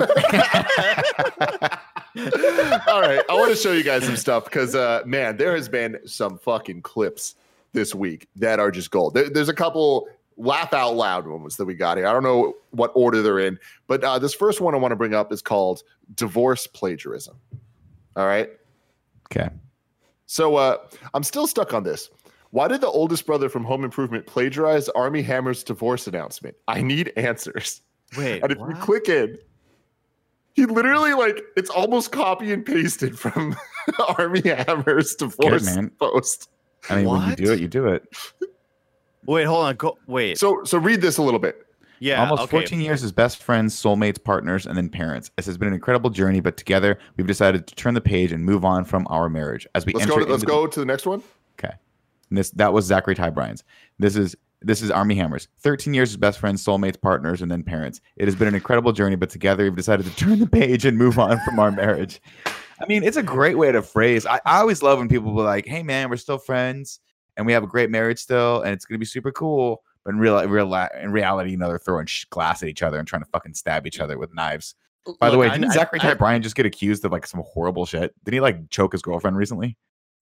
Speaker 1: All right, I want to show you guys some stuff because, man, there has been some fucking clips this week that are just gold. There's a couple laugh out loud moments that we got here. I don't know what order they're in, but this first one I want to bring up is called divorce plagiarism. All right.
Speaker 3: Okay.
Speaker 1: So I'm still stuck on this. Why did the oldest brother from Home Improvement plagiarize Army Hammer's divorce announcement? I need answers.
Speaker 2: Wait,
Speaker 1: And if you click in, he literally, like, it's almost copy and pasted from Army Hammer's divorce
Speaker 3: man.
Speaker 1: post.
Speaker 3: I mean, when you
Speaker 2: What?
Speaker 3: do it, you do it.
Speaker 2: wait, hold on. Wait.
Speaker 1: So read this a little bit.
Speaker 2: Yeah.
Speaker 3: Almost
Speaker 2: okay.
Speaker 3: 14 years as best friends, soulmates, partners, and then parents. This has been an incredible journey, but together we've decided to turn the page and move on from our marriage. As we
Speaker 1: Let's
Speaker 3: enter
Speaker 1: go to the next one.
Speaker 3: Okay. And that was Zachary Ty Bryant's. This is Army Hammers. 13 years as best friends, soulmates, partners, and then parents. It has been an incredible journey, but together we've decided to turn the page and move on from our marriage. I mean, it's a great way to phrase. I always love when people be like, "Hey, man, we're still friends, and we have a great marriage still, and it's gonna be super cool." But in reality, they're throwing glass at each other and trying to fucking stab each other with knives. By the
Speaker 2: Look,
Speaker 3: way, didn't Zachary Ty Bryan just get accused of like some horrible shit? Did he like choke his girlfriend recently?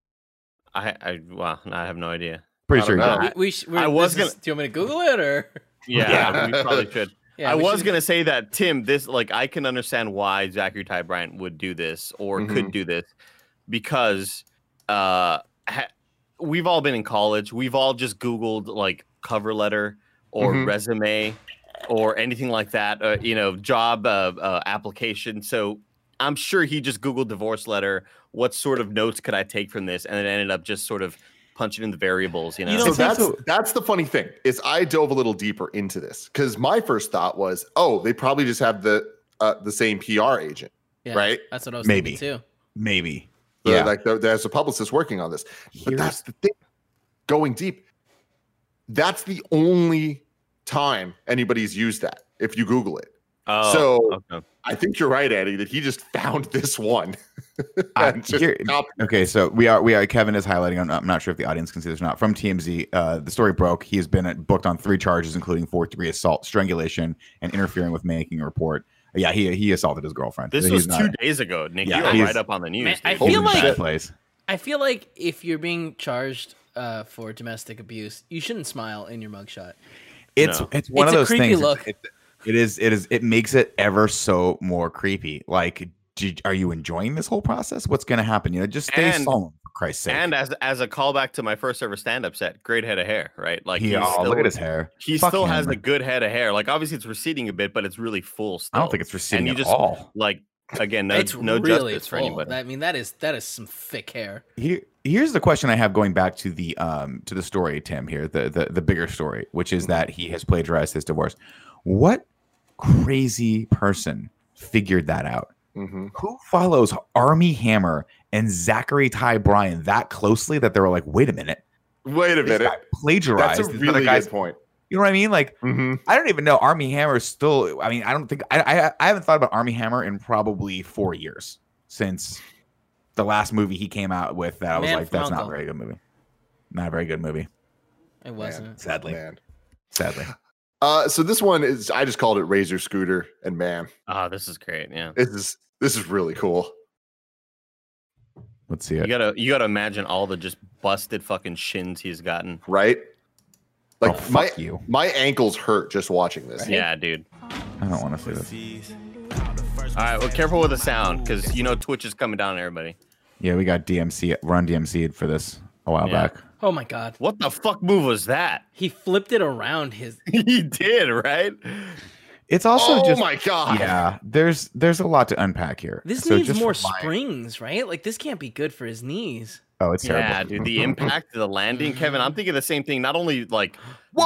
Speaker 2: Well, I have no idea.
Speaker 3: Pretty sure he
Speaker 1: know.
Speaker 3: did.
Speaker 2: I was
Speaker 4: do you want me to Google it or?
Speaker 2: Yeah, we probably should.
Speaker 4: Yeah,
Speaker 2: I
Speaker 4: we
Speaker 2: was
Speaker 4: should-
Speaker 2: gonna say that Tim, this like I can understand why Zachary Ty Bryan would do this or could do this because we've all been in college. We've all just Googled like cover letter or resume or anything like that. Job application. So I'm sure he just Googled divorce letter. What sort of notes could I take from this? And it ended up just sort of punching in the variables.
Speaker 1: So that's the funny thing is I dove a little deeper into this because my first thought was, oh, they probably just have the same PR agent, right?
Speaker 4: That's what I was
Speaker 3: Maybe.
Speaker 4: thinking too.
Speaker 3: Maybe.
Speaker 1: So
Speaker 3: Yeah.
Speaker 1: like there's a publicist working on this. But that's the thing. Going deep, that's the only time anybody's used that if you Google it.
Speaker 2: Okay.
Speaker 1: I think you're right, Eddie, that he just found this one. And just copied it.
Speaker 3: Okay, so we are. Kevin is highlighting. I'm not sure if the audience can see this or not. From TMZ, the story broke. He has been booked on 3 charges, including 4th-degree assault, strangulation, and interfering with making a report. Yeah, he assaulted his girlfriend.
Speaker 2: This
Speaker 3: So
Speaker 2: was
Speaker 3: he's
Speaker 2: 2
Speaker 3: not-
Speaker 2: days ago, Nick.
Speaker 3: Yeah,
Speaker 2: you were
Speaker 3: he's-
Speaker 2: right up on the news.
Speaker 4: Man,
Speaker 2: dude.
Speaker 4: I
Speaker 3: Holy
Speaker 4: feel like-
Speaker 3: shit, place.
Speaker 4: I feel like if you're being charged for domestic abuse, you shouldn't smile in your mugshot.
Speaker 3: It's
Speaker 2: No.
Speaker 3: it's one
Speaker 4: It's
Speaker 3: of
Speaker 4: a
Speaker 3: those
Speaker 4: creepy
Speaker 3: things.
Speaker 4: look.
Speaker 3: It makes it ever so more creepy. Like, are you enjoying this whole process? What's going to happen? Just stay
Speaker 2: And-
Speaker 3: solemn, for Christ's sake.
Speaker 2: And as a callback to my first ever stand-up set, great head of hair, right? Like
Speaker 3: look at his hair.
Speaker 2: He
Speaker 3: Fuck
Speaker 2: still
Speaker 3: him.
Speaker 2: has a good head of hair. Like obviously it's receding a bit, but it's really full still.
Speaker 3: I don't think it's receding
Speaker 2: And
Speaker 3: at
Speaker 2: you just
Speaker 3: all.
Speaker 2: like again,
Speaker 4: It's
Speaker 2: no
Speaker 4: really
Speaker 2: justice for
Speaker 4: full.
Speaker 2: anybody.
Speaker 4: I mean, that is some thick hair.
Speaker 3: Here's the question I have going back to the story, Tim. Here, the bigger story, which is that he has plagiarized his divorce. What crazy person figured that out? Who follows Army Hammer and Zachary Ty Bryan that closely that they were like, wait a minute,
Speaker 1: Wait a
Speaker 3: this
Speaker 1: minute.
Speaker 3: guy plagiarized.
Speaker 1: That's a
Speaker 3: this
Speaker 1: really
Speaker 3: other guy's.
Speaker 1: good point.
Speaker 3: You know what I mean? Like, I don't even know. Army Hammer is still. I mean, I don't think I haven't thought about Army Hammer in probably 4 years since the last movie he came out with. That I was
Speaker 4: Man
Speaker 3: like,
Speaker 4: from
Speaker 3: that's not a
Speaker 4: Uncle.
Speaker 3: very good movie. Not a very good movie.
Speaker 4: It wasn't.
Speaker 3: Sadly.
Speaker 1: Man.
Speaker 3: Sadly.
Speaker 1: So this one is I just called it Razor Scooter, and man,
Speaker 2: Oh, this is great. Yeah.
Speaker 1: this is really cool.
Speaker 3: Let's see
Speaker 2: You
Speaker 3: it.
Speaker 2: gotta imagine all the just busted fucking shins he's gotten.
Speaker 1: Right? Like
Speaker 3: Oh,
Speaker 1: my
Speaker 3: fuck you.
Speaker 1: my ankles hurt just watching this.
Speaker 2: Yeah, dude.
Speaker 3: I don't want to see this.
Speaker 2: All right, well, careful with the sound because Twitch is coming down on everybody.
Speaker 3: Yeah, we got DMC. We're on DMC'd for this a while
Speaker 2: Yeah.
Speaker 3: back.
Speaker 4: Oh my god.
Speaker 2: What the fuck move was that?
Speaker 4: He flipped it around his.
Speaker 2: He did, right?
Speaker 3: It's also
Speaker 1: Oh
Speaker 3: just
Speaker 1: my god.
Speaker 3: yeah. There's a lot to unpack here.
Speaker 4: This
Speaker 3: So
Speaker 4: needs
Speaker 3: just
Speaker 4: more
Speaker 3: for my-
Speaker 4: springs, right? Like this can't be good for his knees.
Speaker 3: Oh, it's terrible.
Speaker 2: Yeah, dude. The impact of the landing, Kevin. I'm thinking the same thing. Not only like
Speaker 1: Whoa!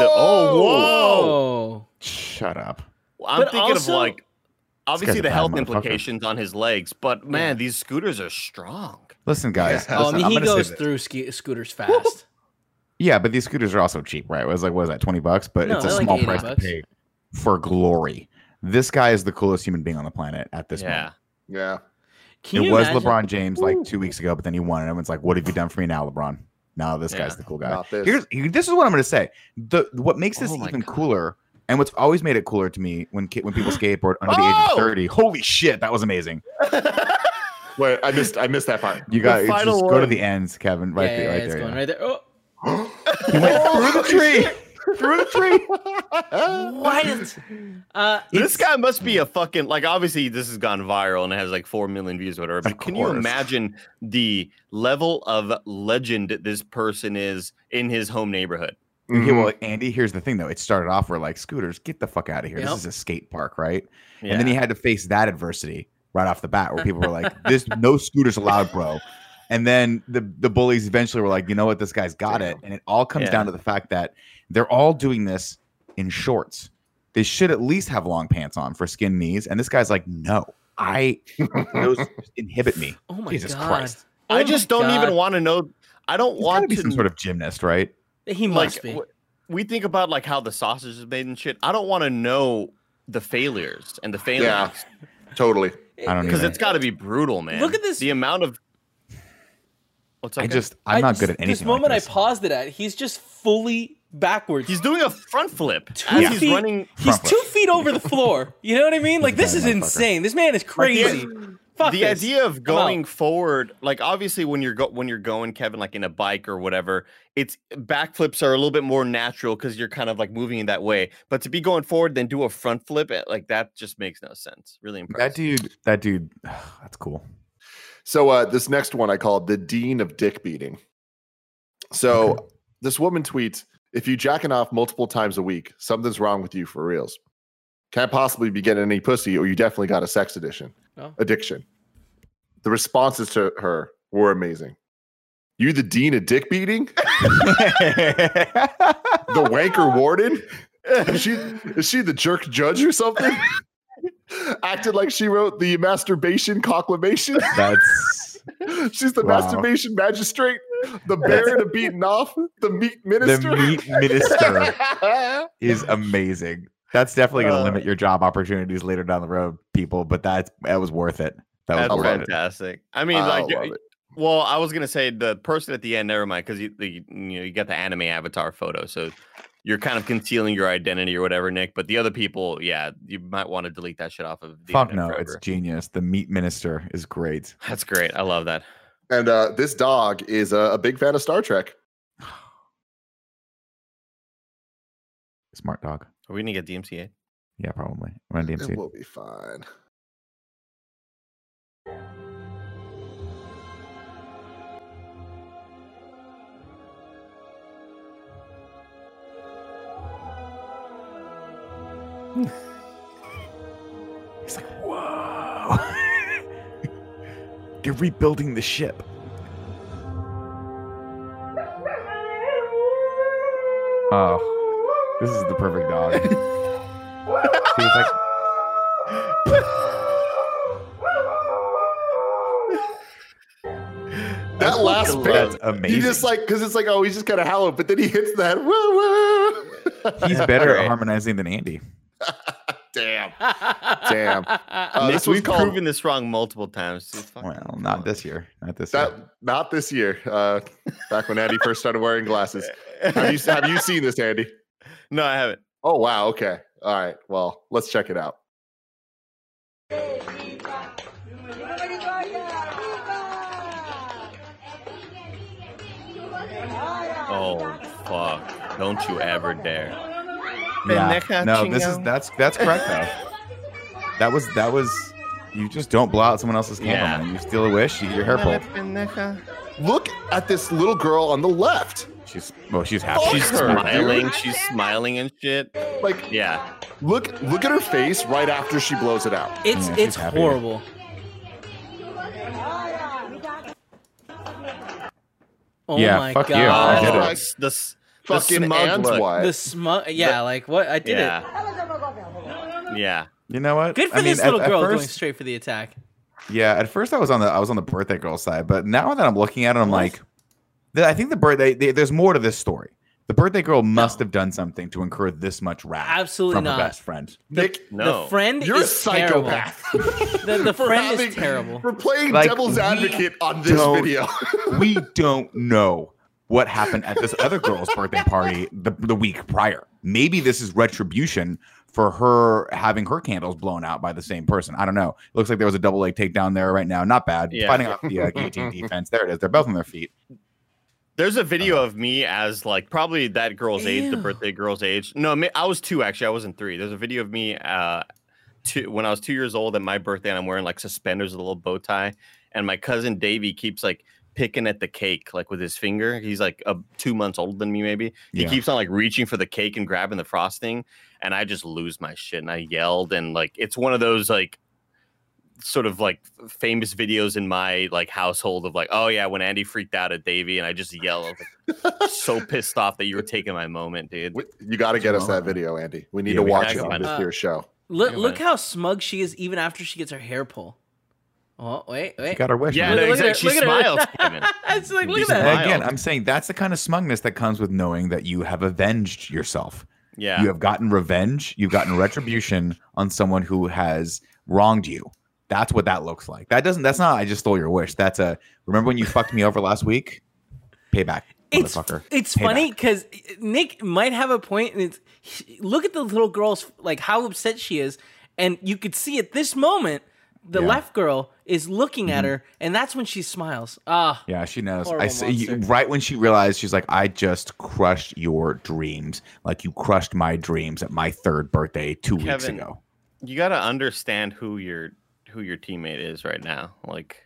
Speaker 4: Oh.
Speaker 3: Shut up.
Speaker 2: I'm
Speaker 4: But
Speaker 2: thinking
Speaker 4: also-
Speaker 2: of like obviously
Speaker 3: guy's a
Speaker 2: the
Speaker 3: bad
Speaker 2: health
Speaker 3: motherfucker.
Speaker 2: implications on his legs, but man, these scooters are strong.
Speaker 3: Listen, guys.
Speaker 1: Yeah.
Speaker 4: Oh, I
Speaker 3: listen,
Speaker 4: mean,
Speaker 3: I'm
Speaker 4: he
Speaker 3: gonna say
Speaker 4: goes
Speaker 3: this.
Speaker 4: through scooters fast.
Speaker 3: Yeah, but these scooters are also cheap, right? It was like, what was that, $20? But
Speaker 4: No,
Speaker 3: it's a
Speaker 4: they're like
Speaker 3: small
Speaker 4: $80
Speaker 3: price to pay for glory. This guy is the coolest human being on the planet at this
Speaker 2: Yeah.
Speaker 3: moment.
Speaker 1: Yeah.
Speaker 4: Can
Speaker 3: It
Speaker 4: you
Speaker 3: was
Speaker 4: imagine?
Speaker 3: LeBron James like 2 weeks ago, but then he won, and everyone's like, "What have you done for me now, LeBron?" Now this guy's
Speaker 2: Yeah.
Speaker 3: the cool guy.
Speaker 1: Not this.
Speaker 3: This is what I'm going to say. What makes this
Speaker 2: Oh my
Speaker 3: even
Speaker 2: God.
Speaker 3: cooler, and what's always made it cooler to me when people skateboard under the age
Speaker 2: Oh!
Speaker 3: of 30. Holy shit, that was amazing!
Speaker 1: Wait, I missed that part.
Speaker 3: You got
Speaker 2: The
Speaker 3: just
Speaker 2: final
Speaker 3: go to
Speaker 2: one.
Speaker 3: the ends, Kevin. Right
Speaker 4: yeah,
Speaker 3: there,
Speaker 4: yeah,
Speaker 3: right
Speaker 4: it's
Speaker 3: there.
Speaker 4: going
Speaker 3: yeah.
Speaker 4: right there. Oh,
Speaker 3: He went through the tree. Through the tree.
Speaker 4: why is?
Speaker 2: This guy must be a fucking like. Obviously, this has gone viral and it has like 4 million views, or whatever. But can you
Speaker 3: course.
Speaker 2: imagine the level of legend this person is in his home neighborhood?
Speaker 3: Okay, well, Andy, here's the thing though. It started off where like scooters, get the fuck out of here.
Speaker 4: Yep.
Speaker 3: This is a skate park, right?
Speaker 2: Yeah.
Speaker 3: And then he had to face that adversity right off the bat, where people were like, "This no scooters allowed, bro." And then the bullies eventually were like, "You know what? This guy's got it." And it all comes
Speaker 2: Yeah.
Speaker 3: down to the fact that they're all doing this in shorts. They should at least have long pants on for skin knees. And this guy's like, "No, those inhibit me."
Speaker 4: Oh my
Speaker 3: Jesus
Speaker 4: god!
Speaker 3: Christ!
Speaker 4: Oh
Speaker 2: I just
Speaker 4: my
Speaker 2: don't even
Speaker 4: God.
Speaker 2: want to know. I don't
Speaker 3: He's got to
Speaker 2: want
Speaker 3: be
Speaker 2: to
Speaker 3: some sort of gymnast, right?
Speaker 4: He
Speaker 2: like.
Speaker 4: must be.
Speaker 2: We think about like how the sausage is made and shit. I don't want to know the failures and the failings
Speaker 1: Yeah. Totally.
Speaker 3: I don't
Speaker 2: because
Speaker 3: either.
Speaker 2: it's got to be brutal, man.
Speaker 4: Look at this-
Speaker 2: The amount of. What's up? guys?
Speaker 3: I'm not good at anything.
Speaker 4: This moment
Speaker 3: like this.
Speaker 4: I paused it at, he's just fully backwards.
Speaker 2: He's doing a front flip
Speaker 4: 2
Speaker 2: as he's
Speaker 4: feet-
Speaker 2: running.
Speaker 4: He's
Speaker 3: Front
Speaker 4: 2
Speaker 3: flip.
Speaker 4: feet over the floor. You know what I mean? Like, this is insane. This man is crazy. Fuck
Speaker 2: the
Speaker 4: this.
Speaker 2: idea of going forward, like obviously when you're going, Kevin, like in a bike or whatever, it's backflips are a little bit more natural because you're kind of like moving in that way. But to be going forward, then do a front flip, like that just makes no sense. Really impressive.
Speaker 3: That dude, that's cool.
Speaker 1: So this next one I called the Dean of Dick Beating. So this woman tweets, if you jacking off multiple times a week, something's wrong with you for reals. Can't possibly be getting any pussy, or you definitely got a sex addiction. The responses to her were amazing. You the Dean of Dick Beating? The wanker warden? Is she the jerk judge or something? Acted like she wrote the masturbation proclamation. She's the masturbation magistrate, the baron of beating off, the meat minister.
Speaker 3: The meat minister is amazing. That's definitely going to limit your job opportunities later down the road, people. But that was worth it.
Speaker 2: That's fantastic. I mean, well, I was gonna say the person at the end. Never mind, because you got the anime avatar photo, so you're kind of concealing your identity or whatever, Nick. But the other people, yeah, you might want to delete that shit off of the
Speaker 3: Fuck no, it's genius. The meat minister is great.
Speaker 2: That's great. I love that.
Speaker 1: And this dog is a big fan of Star Trek.
Speaker 3: Smart dog.
Speaker 2: Are we gonna get DMCA?
Speaker 3: Yeah, probably. We're on DMCA.
Speaker 1: It will be fine.
Speaker 3: He's like, whoa. They're rebuilding the ship. Oh, this is the perfect dog. He's like,
Speaker 1: that last bit,
Speaker 3: that's amazing.
Speaker 1: He just like, because it's like, oh, he's just kind of hollow, but then he hits that. Woo, woo.
Speaker 3: He's better at harmonizing than Andy.
Speaker 1: Damn.
Speaker 2: Nick, we've proven this wrong multiple times.
Speaker 3: Well, not this year. Not this year.
Speaker 1: Not this year. Back when Andy first started wearing glasses. Have you seen this, Andy?
Speaker 2: No, I haven't.
Speaker 1: Oh, wow. Okay. All right. Well, let's check it out.
Speaker 2: Oh, fuck. Don't you ever dare.
Speaker 3: Yeah. No, that's correct though. That was you just don't blow out someone else's candle, man. You steal a wish, you get your hair pulled.
Speaker 1: Look at this little girl on the left.
Speaker 3: She's happy.
Speaker 2: She's smiling. She's smiling and shit.
Speaker 1: Like,
Speaker 2: yeah.
Speaker 1: Look at her face right after she blows it out.
Speaker 4: It's horrible. Oh my
Speaker 3: fuck
Speaker 4: god.
Speaker 3: You. I did it.
Speaker 2: The
Speaker 1: fucking and what?
Speaker 4: The smug. Yeah, like what? I did it.
Speaker 2: Yeah.
Speaker 3: You know what?
Speaker 4: Good for this little girl going straight for the attack.
Speaker 3: Yeah, at first I was on the birthday girl side, but now that I'm looking at it, I'm like, I think the birthday. There's more to this story. The birthday girl must have done something to incur this much wrath.
Speaker 4: Absolutely
Speaker 3: from
Speaker 4: not.
Speaker 3: her best friend.
Speaker 1: Nick,
Speaker 4: the friend
Speaker 1: you're
Speaker 4: is
Speaker 1: a psychopath.
Speaker 4: The friend is terrible.
Speaker 1: We're playing devil's advocate on this video.
Speaker 3: We don't know what happened at this other girl's birthday party the week prior. Maybe this is retribution for her having her candles blown out by the same person. I don't know. It looks like there was a double leg takedown there right now. Not bad.
Speaker 2: Yeah.
Speaker 3: Fighting off the guillotine defense. There it is. They're both on their feet.
Speaker 2: There's a video of me as like probably that girl's age, the birthday girl's age. No, I was 2 actually. I wasn't 3. There's a video of me when I was 2 years old at my birthday, and I'm wearing like suspenders, a little bow tie, and my cousin Davey keeps like picking at the cake like with his finger. He's like 2 months older than me, maybe. He keeps on like reaching for the cake and grabbing the frosting, and I just lose my shit and I yelled, and like it's one of those like sort of like famous videos in my like household of like, oh yeah, when Andy freaked out at Davey, and I just yelled, like, so pissed off that you were taking my moment, dude.
Speaker 1: You got to get us that video, Andy. We need to watch it on this here show.
Speaker 4: Look how smug she is even after she gets her hair pulled. Oh, wait.
Speaker 3: She got her wish.
Speaker 2: Yeah, no, exactly. She smiles.
Speaker 4: It's like, look at that.
Speaker 3: Again, I'm saying that's the kind of smugness that comes with knowing that you have avenged yourself.
Speaker 2: Yeah.
Speaker 3: You have gotten revenge. You've gotten retribution on someone who has wronged you. That's what that looks like. That's not I just stole your wish. That's remember when you fucked me over last week? Payback. motherfucker.
Speaker 4: It's
Speaker 3: Hey,
Speaker 4: funny
Speaker 3: back.
Speaker 4: because Nick might have a point. And look at the little girl's, like, how upset she is. And you could see at this moment, the
Speaker 3: Yeah.
Speaker 4: left girl is looking at her, and that's when she smiles. Ah,
Speaker 3: Yeah, she knows.
Speaker 4: Horrible
Speaker 3: I see.
Speaker 4: monster.
Speaker 3: Right when she realized, she's like, "I just crushed your dreams, like you crushed my dreams at my 3rd birthday 2 weeks
Speaker 2: Kevin,
Speaker 3: ago."
Speaker 2: You got to understand who your teammate is right now. Like,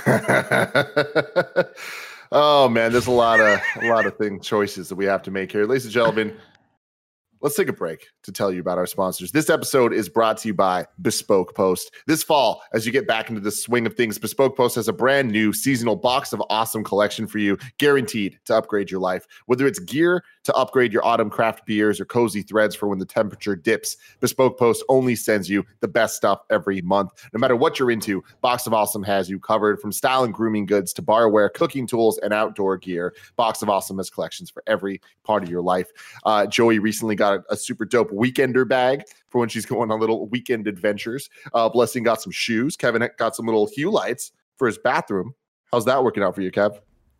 Speaker 1: Oh man, there's a lot of choices that we have to make here, ladies and gentlemen. Let's take a break to tell you about our sponsors. This episode is brought to you by Bespoke Post. This fall, as you get back into the swing of things, Bespoke Post has a brand new seasonal box of awesome collection for you, guaranteed to upgrade your life. Whether it's gear to upgrade your autumn craft beers or cozy threads for when the temperature dips, Bespoke Post only sends you the best stuff every month. No matter what you're into, Box of Awesome has you covered. From style and grooming goods to barware, cooking tools, and outdoor gear, Box of Awesome has collections for every part of your life. Joey recently got a super dope weekender bag for when she's going on little weekend adventures. Blessing got some shoes. Kevin got some little hue lights for his bathroom. How's that working out for you, Kev?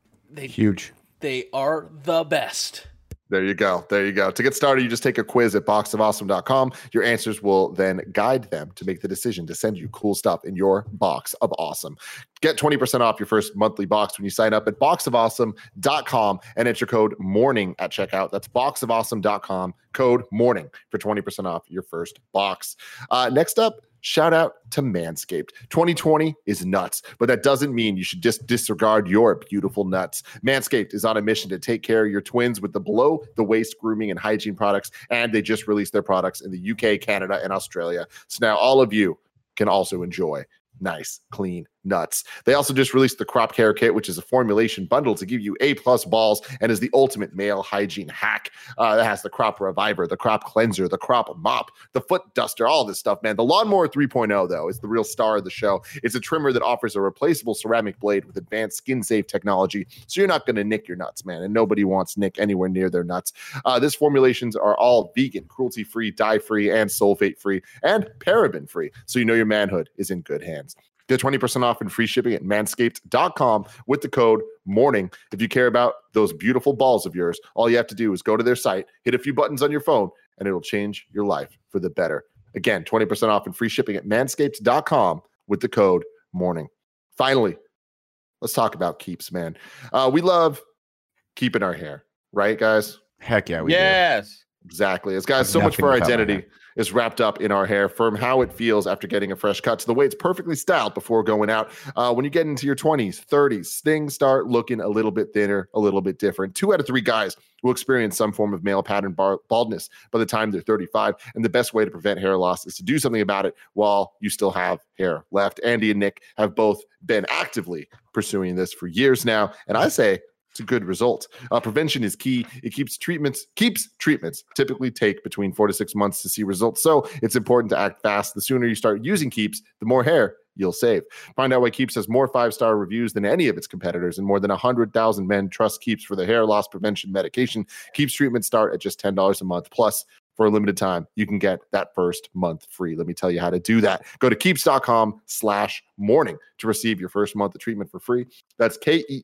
Speaker 3: Huge.
Speaker 4: they are the best.
Speaker 1: There you go. There you go. To get started, you just take a quiz at boxofawesome.com. Your answers will then guide them to make the decision to send you cool stuff in your box of awesome. Get 20% off your first monthly box when you sign up at boxofawesome.com and enter code MORNING at checkout. That's boxofawesome.com, code MORNING for 20% off your first box. Next up, shout out to Manscaped. 2020 is nuts, but that doesn't mean you should just disregard your beautiful nuts. Manscaped is on a mission to take care of your twins with the below-the-waist grooming and hygiene products, and they just released their products in the UK, Canada, and Australia. So now all of you can also enjoy nice, clean nuts. They also just released the Crop Care Kit, which is a formulation bundle to give you A+ balls and is the ultimate male hygiene hack. That has the Crop Reviver, the Crop Cleanser, the Crop Mop, the Foot Duster, all this stuff, man. The Lawnmower 3.0, though, is the real star of the show. It's a trimmer that offers a replaceable ceramic blade with advanced skin-safe technology, so you're not going to nick your nuts, man, and nobody wants nick anywhere near their nuts. These formulations are all vegan, cruelty-free, dye-free, and sulfate-free, and paraben-free, so you know your manhood is in good hands. Get 20% off and free shipping at manscaped.com with the code MORNING. If you care about those beautiful balls of yours, all you have to do is go to their site, hit a few buttons on your phone, and it'll change your life for the better. Again, 20% off and free shipping at manscaped.com with the code MORNING. Finally, let's talk about Keeps, man. We love keeping our hair, right, guys?
Speaker 3: Heck yeah, we do.
Speaker 2: yes.
Speaker 1: Exactly. It's guys,
Speaker 3: There's
Speaker 1: so much
Speaker 3: nothing
Speaker 1: for our
Speaker 3: without my
Speaker 1: identity
Speaker 3: hair.
Speaker 1: is wrapped up in our hair, from how it feels after getting a fresh cut to the way it's perfectly styled before going out. When you get into your 20s, 30s, things start looking a little bit thinner, a little bit different. 2 out of 3 guys will experience some form of male pattern baldness by the time they're 35. And the best way to prevent hair loss is to do something about it while you still have hair left. Andy and Nick have both been actively pursuing this for years now. And I say, it's a good result. Prevention is key. It keeps treatments typically take between 4 to 6 months to see results. So it's important to act fast. The sooner you start using Keeps, the more hair you'll save. Find out why Keeps has more 5-star reviews than any of its competitors, and more than 100,000 men trust Keeps for their hair loss prevention medication. Keeps treatments start at just $10 a month. Plus, for a limited time, you can get that first month free. Let me tell you how to do that. Go to keeps.com/morning to receive your first month of treatment for free. That's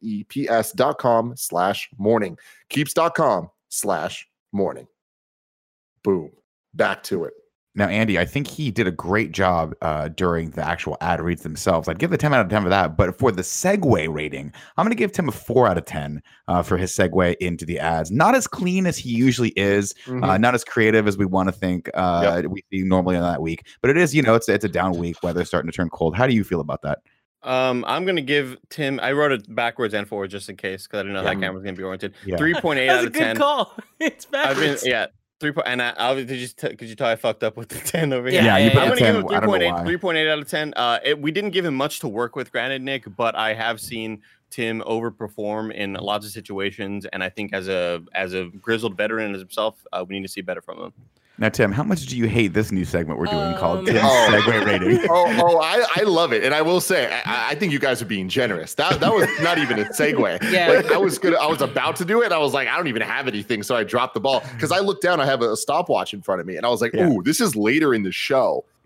Speaker 1: KEEPS.com/morning. Keeps.com/morning. Boom. Back to it.
Speaker 3: Now, Andy, I think he did a great job during the actual ad reads themselves. I'd give the 10 out of 10 for that. But for the segue rating, I'm going to give Tim a 4 out of 10 for his segue into the ads. Not as clean as he usually is, not as creative as we want to think we see normally on that week. But it is, it's a down week. Weather's starting to turn cold. How do you feel about that?
Speaker 2: I'm gonna give Tim. I wrote it backwards and forward just in case because I didn't know that camera's gonna be oriented. 3.8 out of 10.
Speaker 4: That's a good call. It's backwards.
Speaker 2: 3. And could you tell I fucked up with the 10 over here?
Speaker 3: Yeah, you put
Speaker 2: I'm
Speaker 3: the
Speaker 2: gonna
Speaker 3: 10.
Speaker 2: give him
Speaker 3: I don't know
Speaker 2: 3.8.
Speaker 3: why.
Speaker 2: 3.8 out of 10. We didn't give him much to work with, granted, Nick, but I have seen Tim overperform in lots of situations, and I think as a grizzled veteran as himself, we need to see better from him.
Speaker 3: Now, Tim, how much do you hate this new segment we're doing called Tim's Segue Rating?
Speaker 1: I love it. And I will say, I think you guys are being generous. That was not even a segue.
Speaker 4: Yeah.
Speaker 1: Like, I was about to do it. I was like, I don't even have anything. So I dropped the ball because I looked down, I have a stopwatch in front of me. And I was like, ooh, this is later in the show.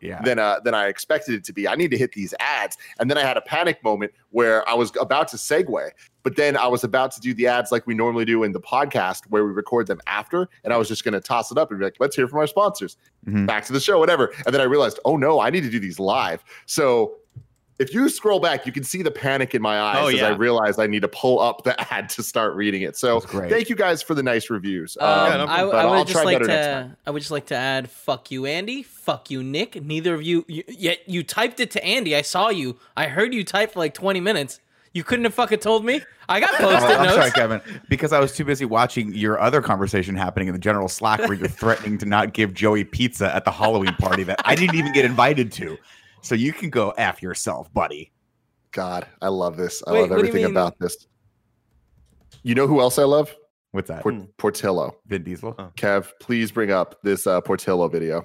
Speaker 1: than I expected it to be. I need to hit these ads. And then I had a panic moment where I was about to segue, but then I was about to do the ads like we normally do in the podcast where we record them after. And I was just going to toss it up and be like, let's hear from our sponsors. Back to the show, whatever. And then I realized, oh no, I need to do these live. So if you scroll back, you can see the panic in my eyes as I realized I need to pull up the ad to start reading it. So thank you guys for the nice reviews.
Speaker 4: I would just like to add, fuck you, Andy. Fuck you, Nick. Neither of you yet you typed it to Andy. I saw you. I heard you type for like 20 minutes. You couldn't have fucking told me. I got post-it notes.
Speaker 3: I'm sorry, Kevin, because I was too busy watching your other conversation happening in the general Slack where you're threatening to not give Joey pizza at the Halloween party that I didn't even get invited to. So you can go F yourself, buddy.
Speaker 1: God, I love this. I love everything about this. You know who else I love?
Speaker 3: What's that?
Speaker 1: Portillo.
Speaker 3: Vin Diesel.
Speaker 2: Oh.
Speaker 1: Kev, please bring up this Portillo video.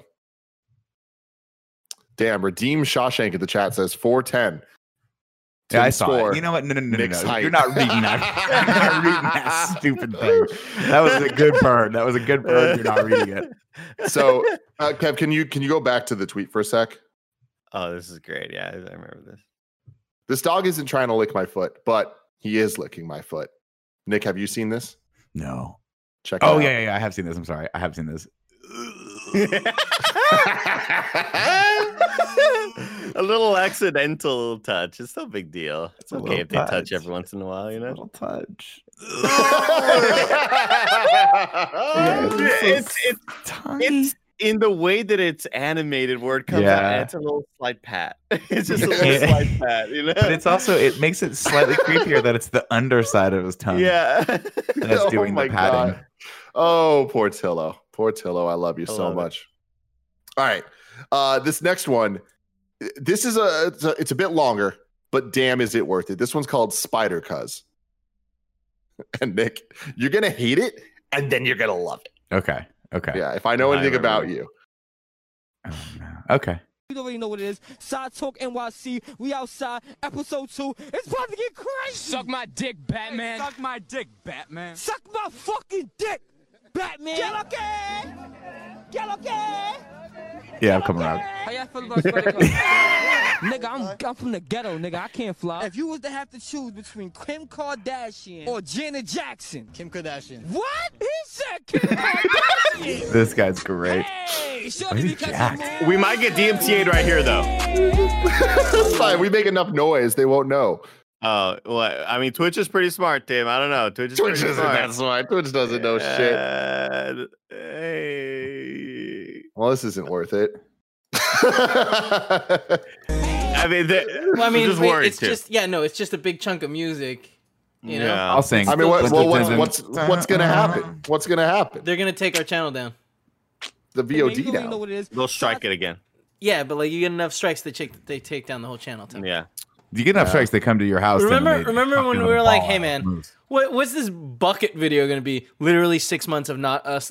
Speaker 1: Damn, Redeem Shawshank in the chat says 410.
Speaker 3: Yeah, I saw it. You know what? No. You're not reading that. You're not reading that stupid thing. That was a good burn. You're not reading it.
Speaker 1: So, Kev, can you go back to the tweet for a sec?
Speaker 2: Oh, this is great. Yeah, I remember this.
Speaker 1: This dog isn't trying to lick my foot, but he is licking my foot. Nick, have you seen this?
Speaker 3: No.
Speaker 1: Check it out.
Speaker 3: Oh, yeah. I have seen this. I'm sorry. I have seen this.
Speaker 2: A little accidental touch. It's no big deal. It's
Speaker 3: a
Speaker 2: okay if they
Speaker 3: touch.
Speaker 2: touch every once in a while, you know?
Speaker 3: A little touch.
Speaker 2: It's in the way that it's animated where it comes out, it's a little slight pat. It's just a little slight pat, you know?
Speaker 3: But it's also, it makes it slightly creepier that it's the underside of his tongue.
Speaker 2: Yeah.
Speaker 3: That's doing the patting.
Speaker 1: God. Oh, Portillo. Portillo, I love you so much. All right. This next one, this is it's a bit longer, but damn, is it worth it? This one's called Spider Cuz. And Nick, you're going to hate it, and then you're going to love it.
Speaker 3: Okay.
Speaker 1: Yeah, if I know anything about you.
Speaker 3: Oh, no. Okay.
Speaker 5: You already know what it is. Side Talk NYC. We outside. Episode 2. It's about to get crazy.
Speaker 6: Suck my dick, Batman.
Speaker 5: Suck my dick, Batman. Suck my fucking dick, Batman. Get okay. Get okay.
Speaker 3: Yeah, I'm coming around.
Speaker 5: How y'all feel about Spider Cuz? Nigga, I'm from the ghetto, nigga. I can't fly. If you was to have to choose between Kim Kardashian or Janet Jackson.
Speaker 6: Kim Kardashian.
Speaker 5: What? He said Kim Kardashian.
Speaker 3: This guy's great.
Speaker 5: Hey,
Speaker 3: He's jacked.
Speaker 2: We might get DMCA'd right here, though.
Speaker 1: That's fine. We make enough noise. They won't know.
Speaker 2: Oh, well, I mean, Twitch is pretty smart, Tim. I don't know. Twitch
Speaker 1: isn't that smart. Twitch doesn't know shit.
Speaker 2: Hey.
Speaker 1: Well, this isn't worth it.
Speaker 2: I mean,
Speaker 4: it's just a big chunk of music. You know,
Speaker 2: Yeah.
Speaker 3: I'll sing.
Speaker 1: I mean, what's gonna happen? What's gonna happen?
Speaker 4: they're gonna take our channel down.
Speaker 1: The VOD
Speaker 5: You
Speaker 1: down.
Speaker 5: know what it is.
Speaker 2: They'll strike it again.
Speaker 4: Yeah, but like you get enough strikes, they take down the whole channel. Too.
Speaker 2: Yeah.
Speaker 3: You get enough strikes, they come to your house.
Speaker 4: Remember when we were like, "Hey, man,
Speaker 3: moves.
Speaker 4: what's this bucket video going to be?" Literally 6 months of not us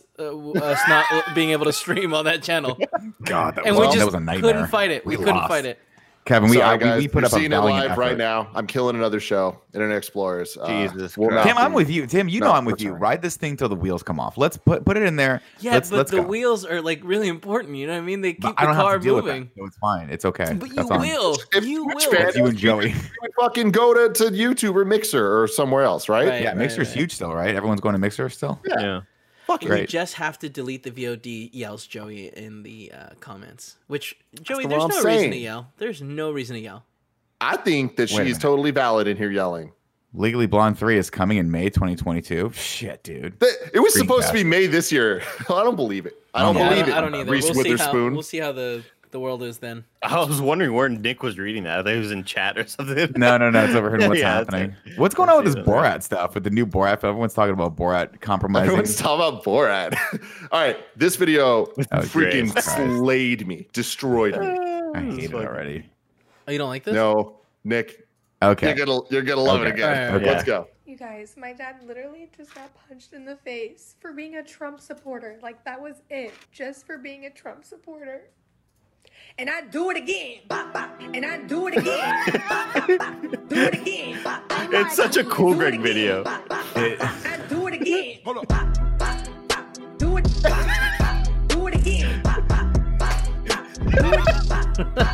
Speaker 4: not being able to stream on that channel.
Speaker 3: God, that
Speaker 4: And
Speaker 3: was,
Speaker 4: we just
Speaker 3: that was a nightmare.
Speaker 4: couldn't fight it. We couldn't
Speaker 3: lost.
Speaker 4: fight it.
Speaker 3: Kevin,
Speaker 1: Sorry, guys,
Speaker 3: we put up a
Speaker 1: seeing it
Speaker 3: valiant
Speaker 1: live
Speaker 3: effort.
Speaker 1: right now. I'm killing another show, Internet Explorers.
Speaker 2: Jesus
Speaker 1: will
Speaker 2: Christ.
Speaker 1: not
Speaker 3: Tim, I'm
Speaker 1: be-
Speaker 3: with you. Tim, you know I'm with you.
Speaker 1: return.
Speaker 3: Ride this thing till the wheels come off. Let's put it in there.
Speaker 4: Yeah,
Speaker 3: let's
Speaker 4: but the
Speaker 3: go.
Speaker 4: wheels are like really important. You know what I mean? They keep
Speaker 3: But I
Speaker 4: the
Speaker 3: don't
Speaker 4: car
Speaker 3: have to deal
Speaker 4: moving.
Speaker 3: with that, so it's fine. It's okay.
Speaker 4: But you
Speaker 3: That's on.
Speaker 4: will.
Speaker 1: If
Speaker 4: You
Speaker 1: Twitch
Speaker 4: will.
Speaker 1: fans-
Speaker 3: That's you and Joey.
Speaker 1: You fucking go to YouTube or Mixer or somewhere else, right?
Speaker 4: Right.
Speaker 3: Yeah, Mixer's huge still, right? Everyone's going to Mixer still.
Speaker 2: Yeah.
Speaker 1: Fucking
Speaker 3: Great.
Speaker 4: You just have to delete the VOD, yells Joey in the comments. Which, Joey,
Speaker 1: what
Speaker 4: there's
Speaker 1: I'm
Speaker 4: no reason
Speaker 1: saying.
Speaker 4: to yell. There's no reason to yell.
Speaker 1: I think that
Speaker 3: Wait a
Speaker 1: she's
Speaker 3: minute.
Speaker 1: totally valid in here yelling.
Speaker 3: Legally Blonde 3 is coming in May 2022. Shit, dude.
Speaker 1: It was
Speaker 3: Green
Speaker 1: supposed to
Speaker 3: cast.
Speaker 1: be May this year. I don't believe it. I don't
Speaker 3: Yeah,
Speaker 1: believe
Speaker 4: I don't
Speaker 1: it.
Speaker 4: either.
Speaker 1: Reese Witherspoon.
Speaker 4: We'll see how the world is then.
Speaker 2: I was wondering where Nick was reading that. I thought he was in chat or something.
Speaker 3: No. It's over here. What's
Speaker 2: Yeah, it's
Speaker 3: happening? What's going on with this
Speaker 2: see that.
Speaker 3: Borat stuff? With the new Borat? Everyone's talking about Borat compromising.
Speaker 1: Everyone's talking about Borat. All right, this video freaking
Speaker 3: Christ.
Speaker 1: slayed me, destroyed me.
Speaker 3: I hate it already.
Speaker 4: Oh, you don't like this?
Speaker 1: No, Nick,
Speaker 3: Okay.
Speaker 1: you're gonna love it
Speaker 3: Okay.
Speaker 1: again.
Speaker 4: All right,
Speaker 1: Let's go.
Speaker 7: You guys, my dad literally just got punched in the face for being a Trump supporter. Like, that was it. Just for being a Trump supporter. And I do it again. Bop, bop. And I do it again. Bop, bop, bop. Do it again. Bop, bop.
Speaker 2: It's such a cool
Speaker 7: Do it
Speaker 2: Greg
Speaker 7: again.
Speaker 2: video.
Speaker 7: Bop, bop, bop. I do it again. Hold on. Bop, bop, bop. Do it. Bop, bop. Do it again. Bop, bop, bop. Do it. Bop,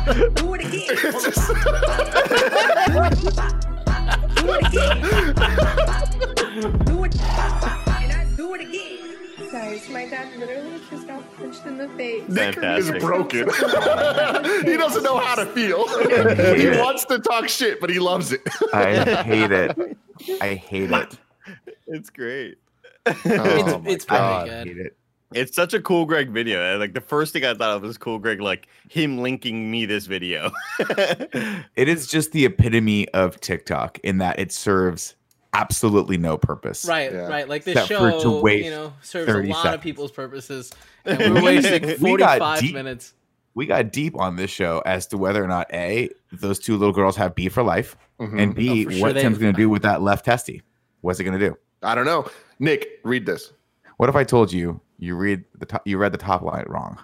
Speaker 7: Do it again. Do it. And I do it again. Guys, my dad literally just got punched in the face.
Speaker 1: Nick is
Speaker 2: Fantastic.
Speaker 1: broken. He doesn't know how to feel. He wants to talk shit, but he loves it.
Speaker 3: I hate it. I hate it.
Speaker 2: It's great.
Speaker 1: Oh my
Speaker 4: it's
Speaker 1: God.
Speaker 4: pretty
Speaker 3: I
Speaker 4: good.
Speaker 3: hate it.
Speaker 2: It's such a Cool Greg video. Like the first thing I thought of was Cool Greg, like him linking me this video.
Speaker 3: It is just the epitome of TikTok in that it serves absolutely no purpose.
Speaker 4: Right,
Speaker 1: Yeah.
Speaker 4: right. Like this
Speaker 3: Except for to
Speaker 4: show,
Speaker 3: waste
Speaker 4: you know, serves a
Speaker 3: 30
Speaker 4: lot of
Speaker 3: seconds.
Speaker 4: people's purposes, and we're wasting
Speaker 3: We got
Speaker 4: 45
Speaker 3: deep.
Speaker 4: minutes.
Speaker 3: We got deep on this show as to whether or not A, those two little girls have beef for life, and B,
Speaker 4: Oh, for sure
Speaker 3: what
Speaker 4: they
Speaker 3: Tim's
Speaker 4: have.
Speaker 3: going to do with that left testy. What's it going to do?
Speaker 1: I don't know. Nick, read this.
Speaker 3: What if I told you you read the top line wrong?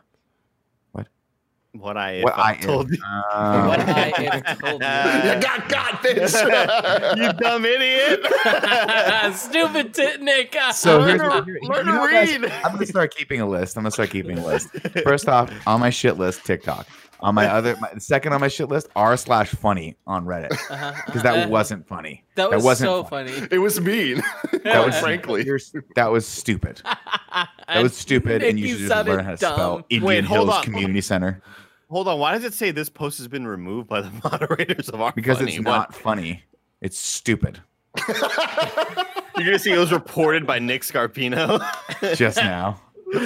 Speaker 2: What I
Speaker 3: told
Speaker 2: you.
Speaker 4: What I have told
Speaker 1: You
Speaker 4: you.
Speaker 1: got bitch.
Speaker 2: You dumb idiot.
Speaker 4: Stupid Nick.
Speaker 3: So here's
Speaker 2: Learn
Speaker 3: what,
Speaker 2: to-
Speaker 3: here-
Speaker 2: learn
Speaker 3: you
Speaker 2: to
Speaker 3: know what, guys?
Speaker 2: read.
Speaker 3: I'm gonna start keeping a list. First off, on my shit list, TikTok. On my second on my shit list, r/funny on Reddit, because that wasn't funny.
Speaker 4: That was
Speaker 3: wasn't
Speaker 4: so
Speaker 3: funny.
Speaker 4: funny.
Speaker 1: It was mean.
Speaker 3: That was
Speaker 1: frankly.
Speaker 3: that was stupid. That was stupid, and you should just learn how to spell Indian
Speaker 2: Wait, hold
Speaker 3: Hills
Speaker 2: on.
Speaker 3: Community Center
Speaker 2: Hold on. Why does it say this post has been removed by the moderators of our
Speaker 3: because
Speaker 2: funny?
Speaker 3: it's not funny. It's stupid.
Speaker 2: You're gonna see it was reported by Nick Scarpino.
Speaker 3: Just now,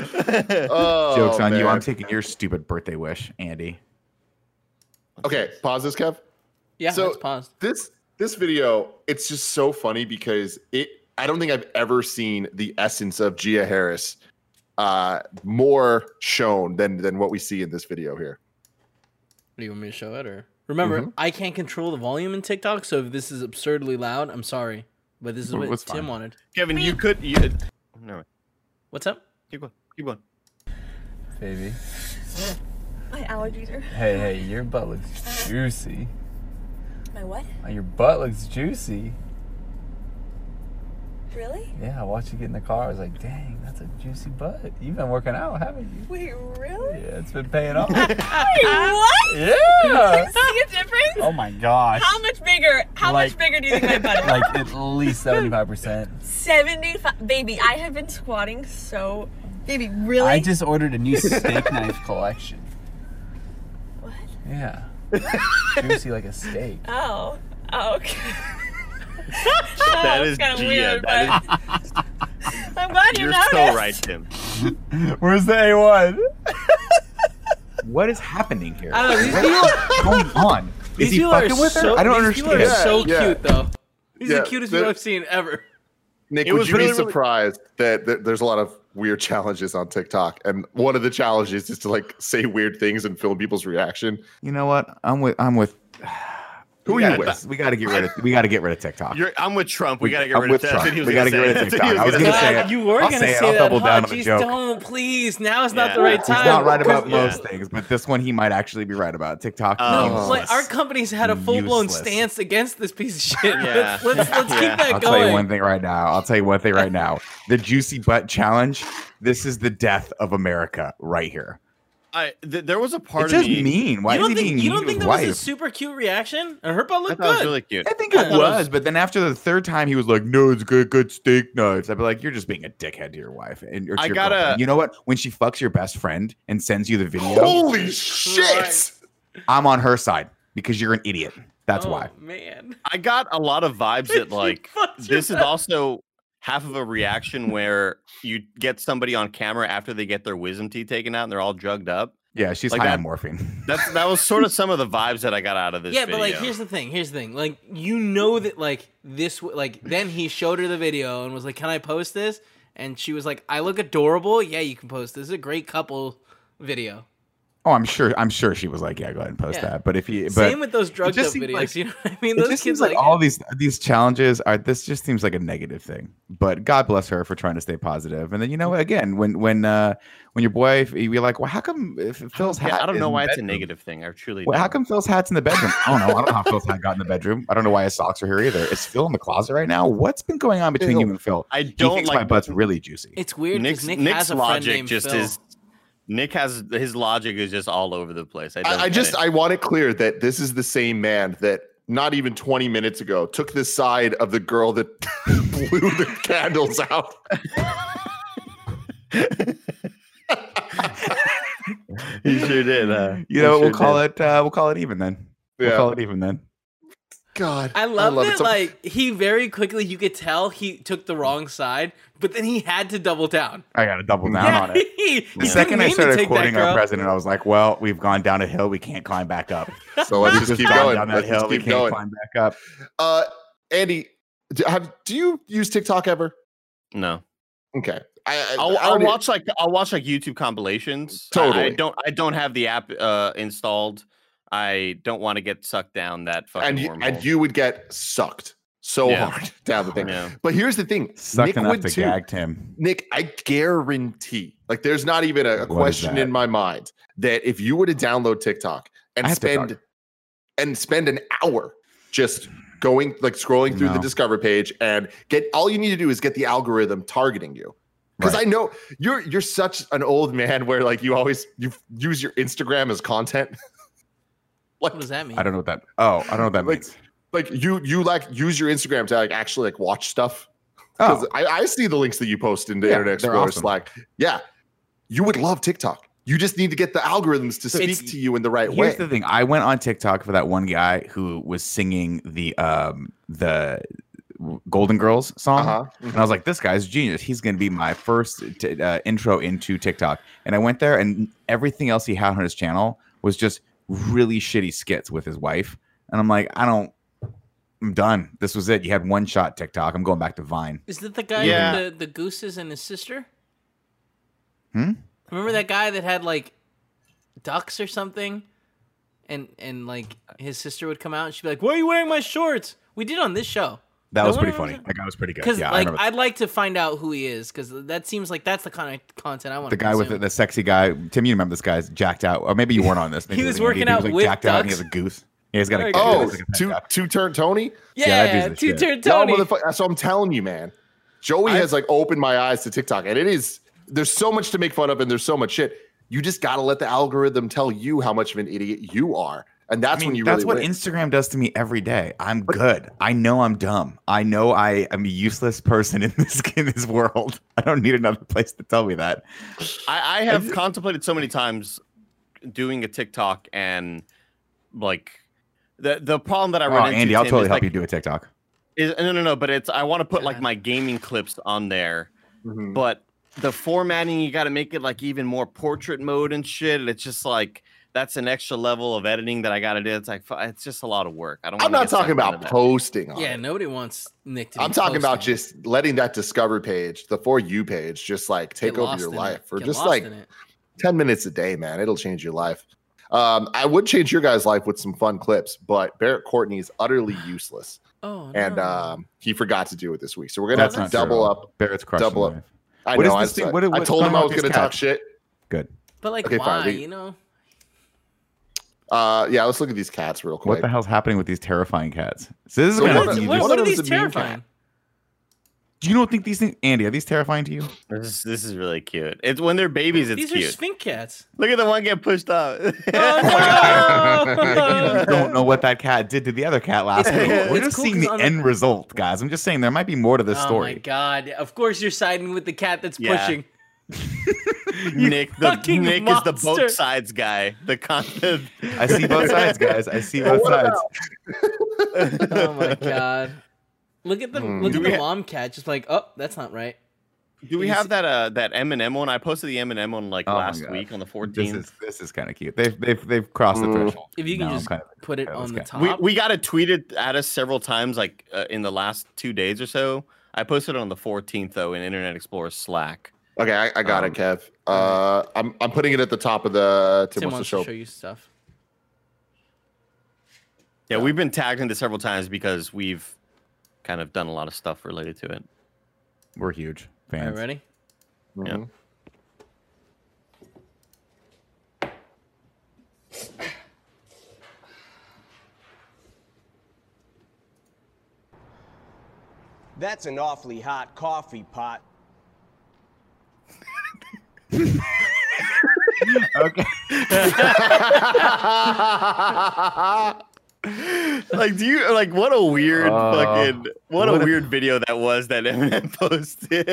Speaker 1: Oh,
Speaker 3: jokes on you.
Speaker 1: man.
Speaker 3: I'm taking your stupid birthday wish, Andy.
Speaker 1: Okay, pause this, Kev.
Speaker 4: Yeah,
Speaker 1: So-
Speaker 4: it's paused.
Speaker 1: This video, it's just so funny because I don't think I've ever seen the essence of Gia Harris more shown than what we see in this video here.
Speaker 4: Do you want me to show it or? Remember, I can't control the volume in TikTok, so if this is absurdly loud, I'm sorry, but this is what
Speaker 3: It's
Speaker 4: Tim
Speaker 3: fine.
Speaker 4: wanted.
Speaker 2: Kevin, you no.
Speaker 4: What's up?
Speaker 2: Keep going. Keep going.
Speaker 6: Baby.
Speaker 8: My allergies are.
Speaker 6: Hey, your butt looks juicy.
Speaker 8: My what?
Speaker 6: Your butt looks juicy.
Speaker 8: Really?
Speaker 6: Yeah, I watched you get in the car. I was like, dang, that's a juicy butt. You've been working out, haven't you?
Speaker 8: Wait, really?
Speaker 6: Yeah, it's been paying off.
Speaker 8: Wait, what?
Speaker 6: Yeah.
Speaker 8: See a difference?
Speaker 6: Oh my gosh.
Speaker 8: How much bigger? How much
Speaker 6: Like-
Speaker 8: bigger do you think my butt is?
Speaker 6: Like at least 75%.
Speaker 8: 75. Baby, I have been squatting so. Baby, really?
Speaker 6: I just ordered a new steak knife collection.
Speaker 8: What?
Speaker 6: Yeah. Juicy like a steak.
Speaker 8: Oh. Oh, okay.
Speaker 2: That
Speaker 8: was
Speaker 2: is
Speaker 8: kinda
Speaker 2: Gia.
Speaker 8: weird,
Speaker 2: That
Speaker 8: but I'm glad you
Speaker 2: You're
Speaker 8: noticed.
Speaker 2: so right, Tim.
Speaker 6: Where's the A1?
Speaker 3: What is happening here?
Speaker 4: I don't know. These
Speaker 3: What's going on? Is
Speaker 4: These
Speaker 3: he
Speaker 4: people are
Speaker 3: fucking with her?
Speaker 4: so,
Speaker 3: I don't
Speaker 4: these people
Speaker 3: understand.
Speaker 4: are so
Speaker 1: Yeah.
Speaker 4: cute, though. These are
Speaker 1: Yeah,
Speaker 4: the cutest
Speaker 1: they're-
Speaker 4: people I've seen ever.
Speaker 1: Nick,
Speaker 2: It
Speaker 1: would
Speaker 2: was
Speaker 1: you
Speaker 2: really,
Speaker 1: be
Speaker 2: really-
Speaker 1: surprised that there's a lot of weird challenges on TikTok? And one of the challenges is to like say weird things and film people's reaction.
Speaker 3: You know what? I'm with.
Speaker 1: Who are you with?
Speaker 3: We got to get rid of TikTok.
Speaker 2: I'm with Trump. We gotta get
Speaker 3: I'm
Speaker 2: rid
Speaker 3: with
Speaker 2: of that.
Speaker 3: Trump.
Speaker 2: That's what he was
Speaker 3: We
Speaker 2: gonna
Speaker 3: gotta get rid
Speaker 2: say.
Speaker 3: of
Speaker 2: That's what he
Speaker 3: TikTok. I was gonna say it.
Speaker 4: You were
Speaker 3: I'll
Speaker 4: gonna
Speaker 3: say it.
Speaker 4: say
Speaker 3: I'll
Speaker 4: that.
Speaker 3: double down
Speaker 4: Oh,
Speaker 3: on the
Speaker 4: jeez,
Speaker 3: joke.
Speaker 4: don't, please. Now is not
Speaker 2: Yeah.
Speaker 4: the right
Speaker 3: He's
Speaker 4: time.
Speaker 3: not right about
Speaker 2: Yeah.
Speaker 3: most things, but this one he might actually be right about. TikTok.
Speaker 2: Oh.
Speaker 4: No, like, our company's had a full blown
Speaker 3: Useless.
Speaker 4: stance against this piece of shit.
Speaker 2: Yeah.
Speaker 4: Let's
Speaker 2: Yeah.
Speaker 4: keep that
Speaker 3: I'll
Speaker 4: going.
Speaker 3: tell you one thing right now. The juicy butt challenge. This is the death of America right here.
Speaker 2: There was a part
Speaker 3: It's
Speaker 2: of
Speaker 3: just
Speaker 2: me.
Speaker 3: mean. Why
Speaker 4: You
Speaker 3: is
Speaker 4: don't
Speaker 3: he
Speaker 4: think,
Speaker 3: being
Speaker 4: you
Speaker 3: mean
Speaker 4: don't
Speaker 3: to
Speaker 4: think
Speaker 3: his
Speaker 4: that was a
Speaker 3: wife?
Speaker 4: super cute reaction? And her butt
Speaker 2: I
Speaker 4: looked
Speaker 2: thought it was
Speaker 4: good.
Speaker 2: really cute.
Speaker 3: I think it was, but then after the third time, he was like, "No, it's good steak knives." I'd be like, "You're just being a dickhead to your wife." And or to
Speaker 2: I
Speaker 3: your
Speaker 2: gotta-
Speaker 3: girlfriend. You know what? When she fucks your best friend and sends you the video,
Speaker 1: Holy shit!
Speaker 3: I'm on her side because you're an idiot. That's
Speaker 4: Oh,
Speaker 3: why.
Speaker 4: man.
Speaker 2: I got a lot of vibes that like
Speaker 4: fucked your
Speaker 2: this is also half of a reaction where you get somebody on camera after they get their wisdom teeth taken out and they're all drugged up.
Speaker 3: Yeah, she's
Speaker 2: Like
Speaker 3: high
Speaker 2: that-
Speaker 3: on morphine.
Speaker 2: That was sort of some of the vibes that I got out of this.
Speaker 4: Yeah,
Speaker 2: video.
Speaker 4: but like, here's the thing. Like, you know that like this, like then he showed her the video and was like, "Can I post this?" And she was like, "I look adorable. Yeah, you can post. This is a great couple video."
Speaker 3: Oh, I'm sure she was like, "Yeah, go ahead and post
Speaker 4: Yeah.
Speaker 3: that." But if you, but
Speaker 4: Same with those drugged
Speaker 3: just
Speaker 4: up
Speaker 3: seems
Speaker 4: videos.
Speaker 3: like-
Speaker 4: You know what I mean?
Speaker 3: it
Speaker 4: Those
Speaker 3: just
Speaker 4: kids
Speaker 3: seems like
Speaker 4: like
Speaker 3: all these challenges are. This just seems like a negative thing. But God bless her for trying to stay positive. And then you know, again, when your boy, you're like, well, how come if Phil's hat?
Speaker 2: I don't
Speaker 3: is
Speaker 2: know
Speaker 3: in
Speaker 2: why
Speaker 3: the
Speaker 2: it's a
Speaker 3: bedroom?
Speaker 2: negative thing. I truly.
Speaker 3: Well, how
Speaker 2: don't.
Speaker 3: come Phil's hat's in the bedroom? I don't know. I don't know how Phil's hat got in the bedroom. I don't know why his socks are here either. Is Phil in the closet right now? What's been going on between you and Phil?
Speaker 2: I
Speaker 3: He
Speaker 2: don't
Speaker 3: thinks
Speaker 2: like
Speaker 3: my butt's really juicy.
Speaker 4: it's weird because
Speaker 2: Nick's
Speaker 4: Nick
Speaker 2: Nick's
Speaker 4: has a friend
Speaker 2: logic
Speaker 4: named
Speaker 2: just
Speaker 4: Phil.
Speaker 2: is. Nick has his logic is just all over the place.
Speaker 1: I want it clear that this is the same man that not even 20 minutes ago took the side of the girl that blew the candles out.
Speaker 2: He sure did.
Speaker 3: You know, we'll call it even then.
Speaker 1: Yeah.
Speaker 3: We'll call it even then.
Speaker 1: God,
Speaker 4: I love it.
Speaker 1: So-
Speaker 4: Like he very quickly, you could tell he took the wrong side, but then he had to double down.
Speaker 3: I got to double down on it.
Speaker 4: he
Speaker 3: The second I
Speaker 4: didn't mean to
Speaker 3: started
Speaker 4: take that
Speaker 3: quoting our
Speaker 4: girl.
Speaker 3: president, I was like, well, we've gone down a hill. We can't climb back up.
Speaker 1: So let's
Speaker 3: We've
Speaker 1: just keep
Speaker 3: gone
Speaker 1: going.
Speaker 3: down that
Speaker 1: Let's
Speaker 3: hill.
Speaker 1: just
Speaker 3: We
Speaker 1: keep
Speaker 3: can't
Speaker 1: going.
Speaker 3: climb back up.
Speaker 1: Andy, do you use TikTok ever?
Speaker 2: No.
Speaker 1: Okay.
Speaker 2: I'll watch like YouTube compilations.
Speaker 1: Totally.
Speaker 2: I don't have the app installed. I don't want to get sucked down that fucking wormhole.
Speaker 1: And you would get sucked so hard down the thing.
Speaker 2: Yeah.
Speaker 1: But here's the thing.
Speaker 3: Sucked
Speaker 1: Nick
Speaker 3: enough
Speaker 1: would
Speaker 3: to
Speaker 1: too.
Speaker 3: gag Tim.
Speaker 1: Nick, I guarantee, like, there's not even a
Speaker 3: What is
Speaker 1: question
Speaker 3: that?
Speaker 1: in my mind that if you were to download TikTok and
Speaker 3: I have TikTok.
Speaker 1: spend an hour just going, like, scrolling through the
Speaker 3: No.
Speaker 1: Discover page and all you need to do is get the algorithm targeting you. Because
Speaker 3: Right.
Speaker 1: I know you're such an old man where, like, you use your Instagram as content.
Speaker 4: What does that mean?
Speaker 3: I don't know what that. Oh, I don't know what that
Speaker 1: Like,
Speaker 3: means.
Speaker 1: like you like use your Instagram to like actually like watch stuff. Because
Speaker 3: Oh,
Speaker 1: I see the links that you post into
Speaker 3: Yeah,
Speaker 1: Internet
Speaker 3: they're
Speaker 1: Explorer
Speaker 3: awesome.
Speaker 1: Slack. Yeah, you would love TikTok. You just need to get the algorithms to
Speaker 3: It's-
Speaker 1: speak to you in the right
Speaker 3: here's
Speaker 1: way.
Speaker 3: the thing. I went on TikTok for that one guy who was singing the Golden Girls song.
Speaker 1: Uh-huh.
Speaker 3: And I was like, this guy's genius. He's going to be my first intro into TikTok. And I went there, and everything else he had on his channel was just really shitty skits with his wife. And I'm like, I'm done. This was it. You had one shot TikTok. I'm going back to Vine.
Speaker 4: Is that the guy
Speaker 2: Yeah.
Speaker 4: with the gooses and his sister?
Speaker 3: Hmm?
Speaker 4: Remember that guy that had like ducks or something? And like his sister would come out and she'd be like, "Why are you wearing my shorts?" We did on this show.
Speaker 3: That
Speaker 4: No
Speaker 3: was
Speaker 4: one
Speaker 3: pretty
Speaker 4: remembers
Speaker 3: funny.
Speaker 4: that?
Speaker 3: That guy was pretty good.
Speaker 4: Because
Speaker 3: Yeah, I
Speaker 4: like
Speaker 3: remember
Speaker 4: I'd like to find out who he is because that seems like that's the kind of content I want.
Speaker 3: the guy with the sexy guy. Tim, you remember this guy's jacked out, or maybe you weren't on this. Maybe
Speaker 4: He
Speaker 3: it
Speaker 4: was
Speaker 3: Andy,
Speaker 4: working
Speaker 3: but he
Speaker 4: out
Speaker 3: was,
Speaker 4: with
Speaker 3: jacked out, and he
Speaker 4: ducks.
Speaker 3: has a goose. Yeah, he's got a.
Speaker 4: Very
Speaker 3: he
Speaker 1: Oh,
Speaker 3: looks like a pet cow.
Speaker 1: two-turn Tony.
Speaker 3: Yeah, that
Speaker 4: yeah,
Speaker 3: dude's the shit.
Speaker 4: two-turn
Speaker 1: Y'all
Speaker 4: Tony.
Speaker 1: motherfucker. So I'm telling you, man. Joey has like opened my eyes to TikTok, and there's so much to make fun of, and there's so much shit. You just gotta let the algorithm tell you how much of an idiot you are, and that's when you
Speaker 3: that's
Speaker 1: really
Speaker 3: what
Speaker 1: win.
Speaker 3: Instagram does to me every day. I'm good. I know I'm dumb. I know I am a useless person in this world. I don't need another place to tell me that.
Speaker 2: I have contemplated so many times doing a TikTok and like the problem that I
Speaker 3: Oh,
Speaker 2: run into.
Speaker 3: Andy, I'll
Speaker 2: Tim,
Speaker 3: totally
Speaker 2: is,
Speaker 3: help
Speaker 2: like,
Speaker 3: you do a TikTok.
Speaker 2: No. But it's I want to put like
Speaker 4: God.
Speaker 2: my gaming clips on there,
Speaker 1: Mhm.
Speaker 2: but the formatting you got to make it like even more portrait mode and shit. It's just like that's an extra level of editing that I got to do. It's like it's just a lot of work. I don't.
Speaker 1: I'm
Speaker 2: wanna
Speaker 1: not
Speaker 2: get sucked
Speaker 1: talking about
Speaker 2: into that.
Speaker 1: posting. On
Speaker 4: Yeah,
Speaker 1: it.
Speaker 4: nobody wants Nick to.
Speaker 1: I'm
Speaker 4: be
Speaker 1: talking about
Speaker 4: posting.
Speaker 1: just letting that Discover page, the For You page, just like take
Speaker 4: Get
Speaker 1: over
Speaker 4: lost
Speaker 1: your
Speaker 4: in
Speaker 1: life
Speaker 4: it.
Speaker 1: for
Speaker 4: Get
Speaker 1: just
Speaker 4: lost
Speaker 1: like
Speaker 4: in it.
Speaker 1: 10 minutes a day, man. It'll change your life. I would change your guys' life with some fun clips, but Barrett Courtney is utterly useless,
Speaker 4: Oh, no.
Speaker 1: and he forgot to do it this week. So we're gonna
Speaker 3: That's
Speaker 1: have
Speaker 3: not
Speaker 1: to
Speaker 3: true
Speaker 1: double
Speaker 3: at all.
Speaker 1: up.
Speaker 3: Barrett's crushed
Speaker 1: double
Speaker 3: in
Speaker 1: up.
Speaker 3: life.
Speaker 1: I
Speaker 3: What is
Speaker 1: know.
Speaker 3: this thing?
Speaker 1: I
Speaker 3: What's
Speaker 1: told
Speaker 3: going
Speaker 1: him
Speaker 3: on
Speaker 1: I was
Speaker 3: with
Speaker 1: going
Speaker 3: this
Speaker 1: to talk
Speaker 3: cat?
Speaker 1: shit.
Speaker 3: Good.
Speaker 4: But like,
Speaker 1: Okay,
Speaker 4: why?
Speaker 1: fine.
Speaker 4: You know,
Speaker 1: Yeah, let's look at these cats real quick.
Speaker 3: What the hell's happening with these terrifying cats? So this is
Speaker 1: So
Speaker 3: gonna
Speaker 1: one
Speaker 3: be
Speaker 1: of-
Speaker 3: you
Speaker 1: one
Speaker 3: just-
Speaker 1: of
Speaker 4: what are
Speaker 1: them is
Speaker 4: these
Speaker 1: a mean cat.
Speaker 4: terrifying?
Speaker 3: Do you don't think these things, Andy, are these terrifying to you?
Speaker 2: This is really cute. It's when they're babies. It's
Speaker 4: These are
Speaker 2: cute.
Speaker 4: sphinx cats.
Speaker 2: Look at the one get pushed up.
Speaker 4: Oh,
Speaker 3: You don't know what that cat did to the other cat last week. We're
Speaker 4: It's
Speaker 3: just
Speaker 4: cool
Speaker 3: seeing
Speaker 4: 'cause
Speaker 3: the
Speaker 4: on the-
Speaker 3: end result, guys. I'm just saying there might be more to this
Speaker 4: Oh my
Speaker 3: story.
Speaker 4: god! Of course you're siding with the cat that's
Speaker 2: Yeah.
Speaker 4: pushing.
Speaker 2: Nick
Speaker 4: fucking
Speaker 2: is the
Speaker 4: monster.
Speaker 2: both sides guy. The content.
Speaker 3: I see both sides, guys. I see both sides.
Speaker 4: Oh my god! Look at the
Speaker 2: Do we ha-
Speaker 4: mom cat, just like, oh, that's not right.
Speaker 2: Do we have that Eminem one? I posted the Eminem one like
Speaker 3: Oh my
Speaker 2: last
Speaker 3: God.
Speaker 2: week on the 14th.
Speaker 3: This is kind of cute. They've crossed the threshold.
Speaker 4: If you can
Speaker 3: Now I'm
Speaker 4: just
Speaker 3: kind of-
Speaker 4: put it
Speaker 3: yeah,
Speaker 4: on
Speaker 3: let's
Speaker 4: the
Speaker 3: go.
Speaker 4: top.
Speaker 2: We got it tweeted at us several times, like in the last 2 days or so. I posted it on the 14th though in Internet Explorer Slack.
Speaker 1: Okay, I got it, Kev. I'm putting it at the top of the
Speaker 4: Tim
Speaker 1: Tim
Speaker 4: wants to show you stuff.
Speaker 2: Yeah, we've been tagged into several times because we've kind of done a lot of stuff related to it.
Speaker 3: We're huge
Speaker 4: All
Speaker 3: fans.
Speaker 4: right, ready?
Speaker 1: Mhm.
Speaker 9: That's an awfully hot coffee pot.
Speaker 3: Okay.
Speaker 2: Like, do you like what a weird fucking what a
Speaker 3: what a-
Speaker 2: weird video that was that Eminem posted.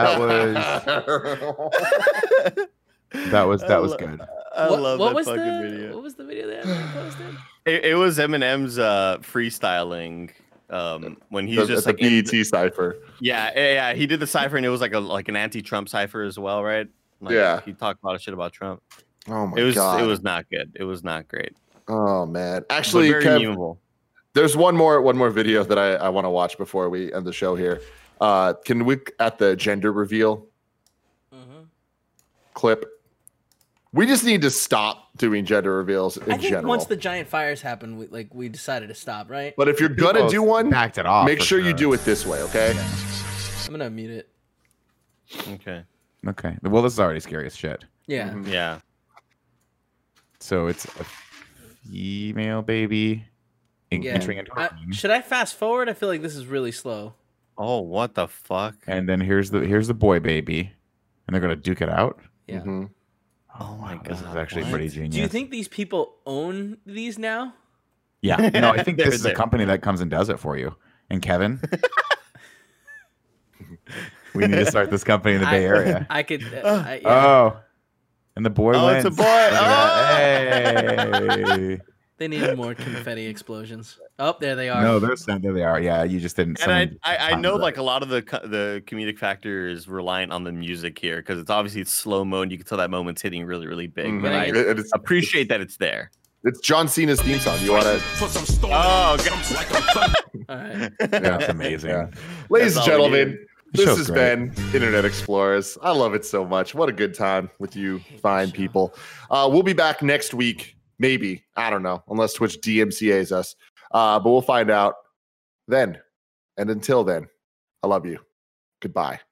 Speaker 3: That was good.
Speaker 2: I love
Speaker 4: what
Speaker 2: that
Speaker 4: was
Speaker 2: fucking
Speaker 4: the
Speaker 2: video.
Speaker 4: what was the video that Eminem posted?
Speaker 2: It was Eminem's freestyling when he's just
Speaker 1: the
Speaker 2: like in
Speaker 1: BET cipher.
Speaker 2: yeah, he did the cipher and it was like an anti-Trump cipher as well, right? Like,
Speaker 1: Yeah.
Speaker 2: he talked a lot of shit about Trump.
Speaker 1: Oh my
Speaker 2: It
Speaker 1: god,
Speaker 2: was not good. It was not great.
Speaker 1: Oh man,
Speaker 2: But
Speaker 1: actually,
Speaker 2: very
Speaker 1: Kev,
Speaker 2: memeable.
Speaker 1: there's one more video that I want to watch before we end the show here. Can we at the gender reveal clip? We just need to stop doing gender reveals in
Speaker 4: I think
Speaker 1: general.
Speaker 4: once the giant fires happened, we decided to stop, right?
Speaker 1: But if you're gonna do one,
Speaker 3: backed it off.
Speaker 1: make
Speaker 3: for
Speaker 1: sure you do it this way, okay?
Speaker 4: I'm gonna mute it.
Speaker 2: Okay.
Speaker 3: Okay. Well, this is already scary as shit.
Speaker 4: Yeah.
Speaker 2: Yeah.
Speaker 3: So it's a female baby entering into a ring.
Speaker 4: Should I fast forward? I feel like this is really slow.
Speaker 2: Oh, what the fuck?
Speaker 3: And then here's the boy baby, and they're gonna duke it out.
Speaker 4: Yeah.
Speaker 1: Mm-hmm.
Speaker 2: Oh my god.
Speaker 3: This is actually
Speaker 2: what?
Speaker 3: pretty genius.
Speaker 4: Do you think these people own these now?
Speaker 3: Yeah. No, I think
Speaker 2: They're
Speaker 3: this is a
Speaker 2: there.
Speaker 3: company that comes and does it for you. And Kevin, we need to start this company in the Bay Area.
Speaker 4: I could.
Speaker 3: Oh, and the boy
Speaker 2: Oh,
Speaker 3: wins.
Speaker 2: it's a boy.
Speaker 3: Look at that. Hey.
Speaker 4: They need more confetti explosions. Oh, there they are.
Speaker 3: No, there they are. Yeah, you just didn't.
Speaker 2: And I
Speaker 3: someone
Speaker 2: know
Speaker 3: found
Speaker 2: like a lot of the comedic factor is reliant on the music here because it's obviously slow mo and you can tell that moment's hitting really, really big. But I
Speaker 1: It's
Speaker 2: appreciate that it's there.
Speaker 1: John Cena's theme song. You want to?
Speaker 2: Oh, God.
Speaker 4: All right.
Speaker 3: it. That's amazing.
Speaker 1: Yeah. Ladies and
Speaker 2: That's all we
Speaker 1: gentlemen,
Speaker 3: The
Speaker 1: this
Speaker 3: show's
Speaker 1: has
Speaker 3: great.
Speaker 1: been Internet Explorers. I love it so much. What a good time with you fine people. We'll be back next week, maybe. I don't know, unless Twitch DMCA's us. But we'll find out then. And until then, I love you. Goodbye.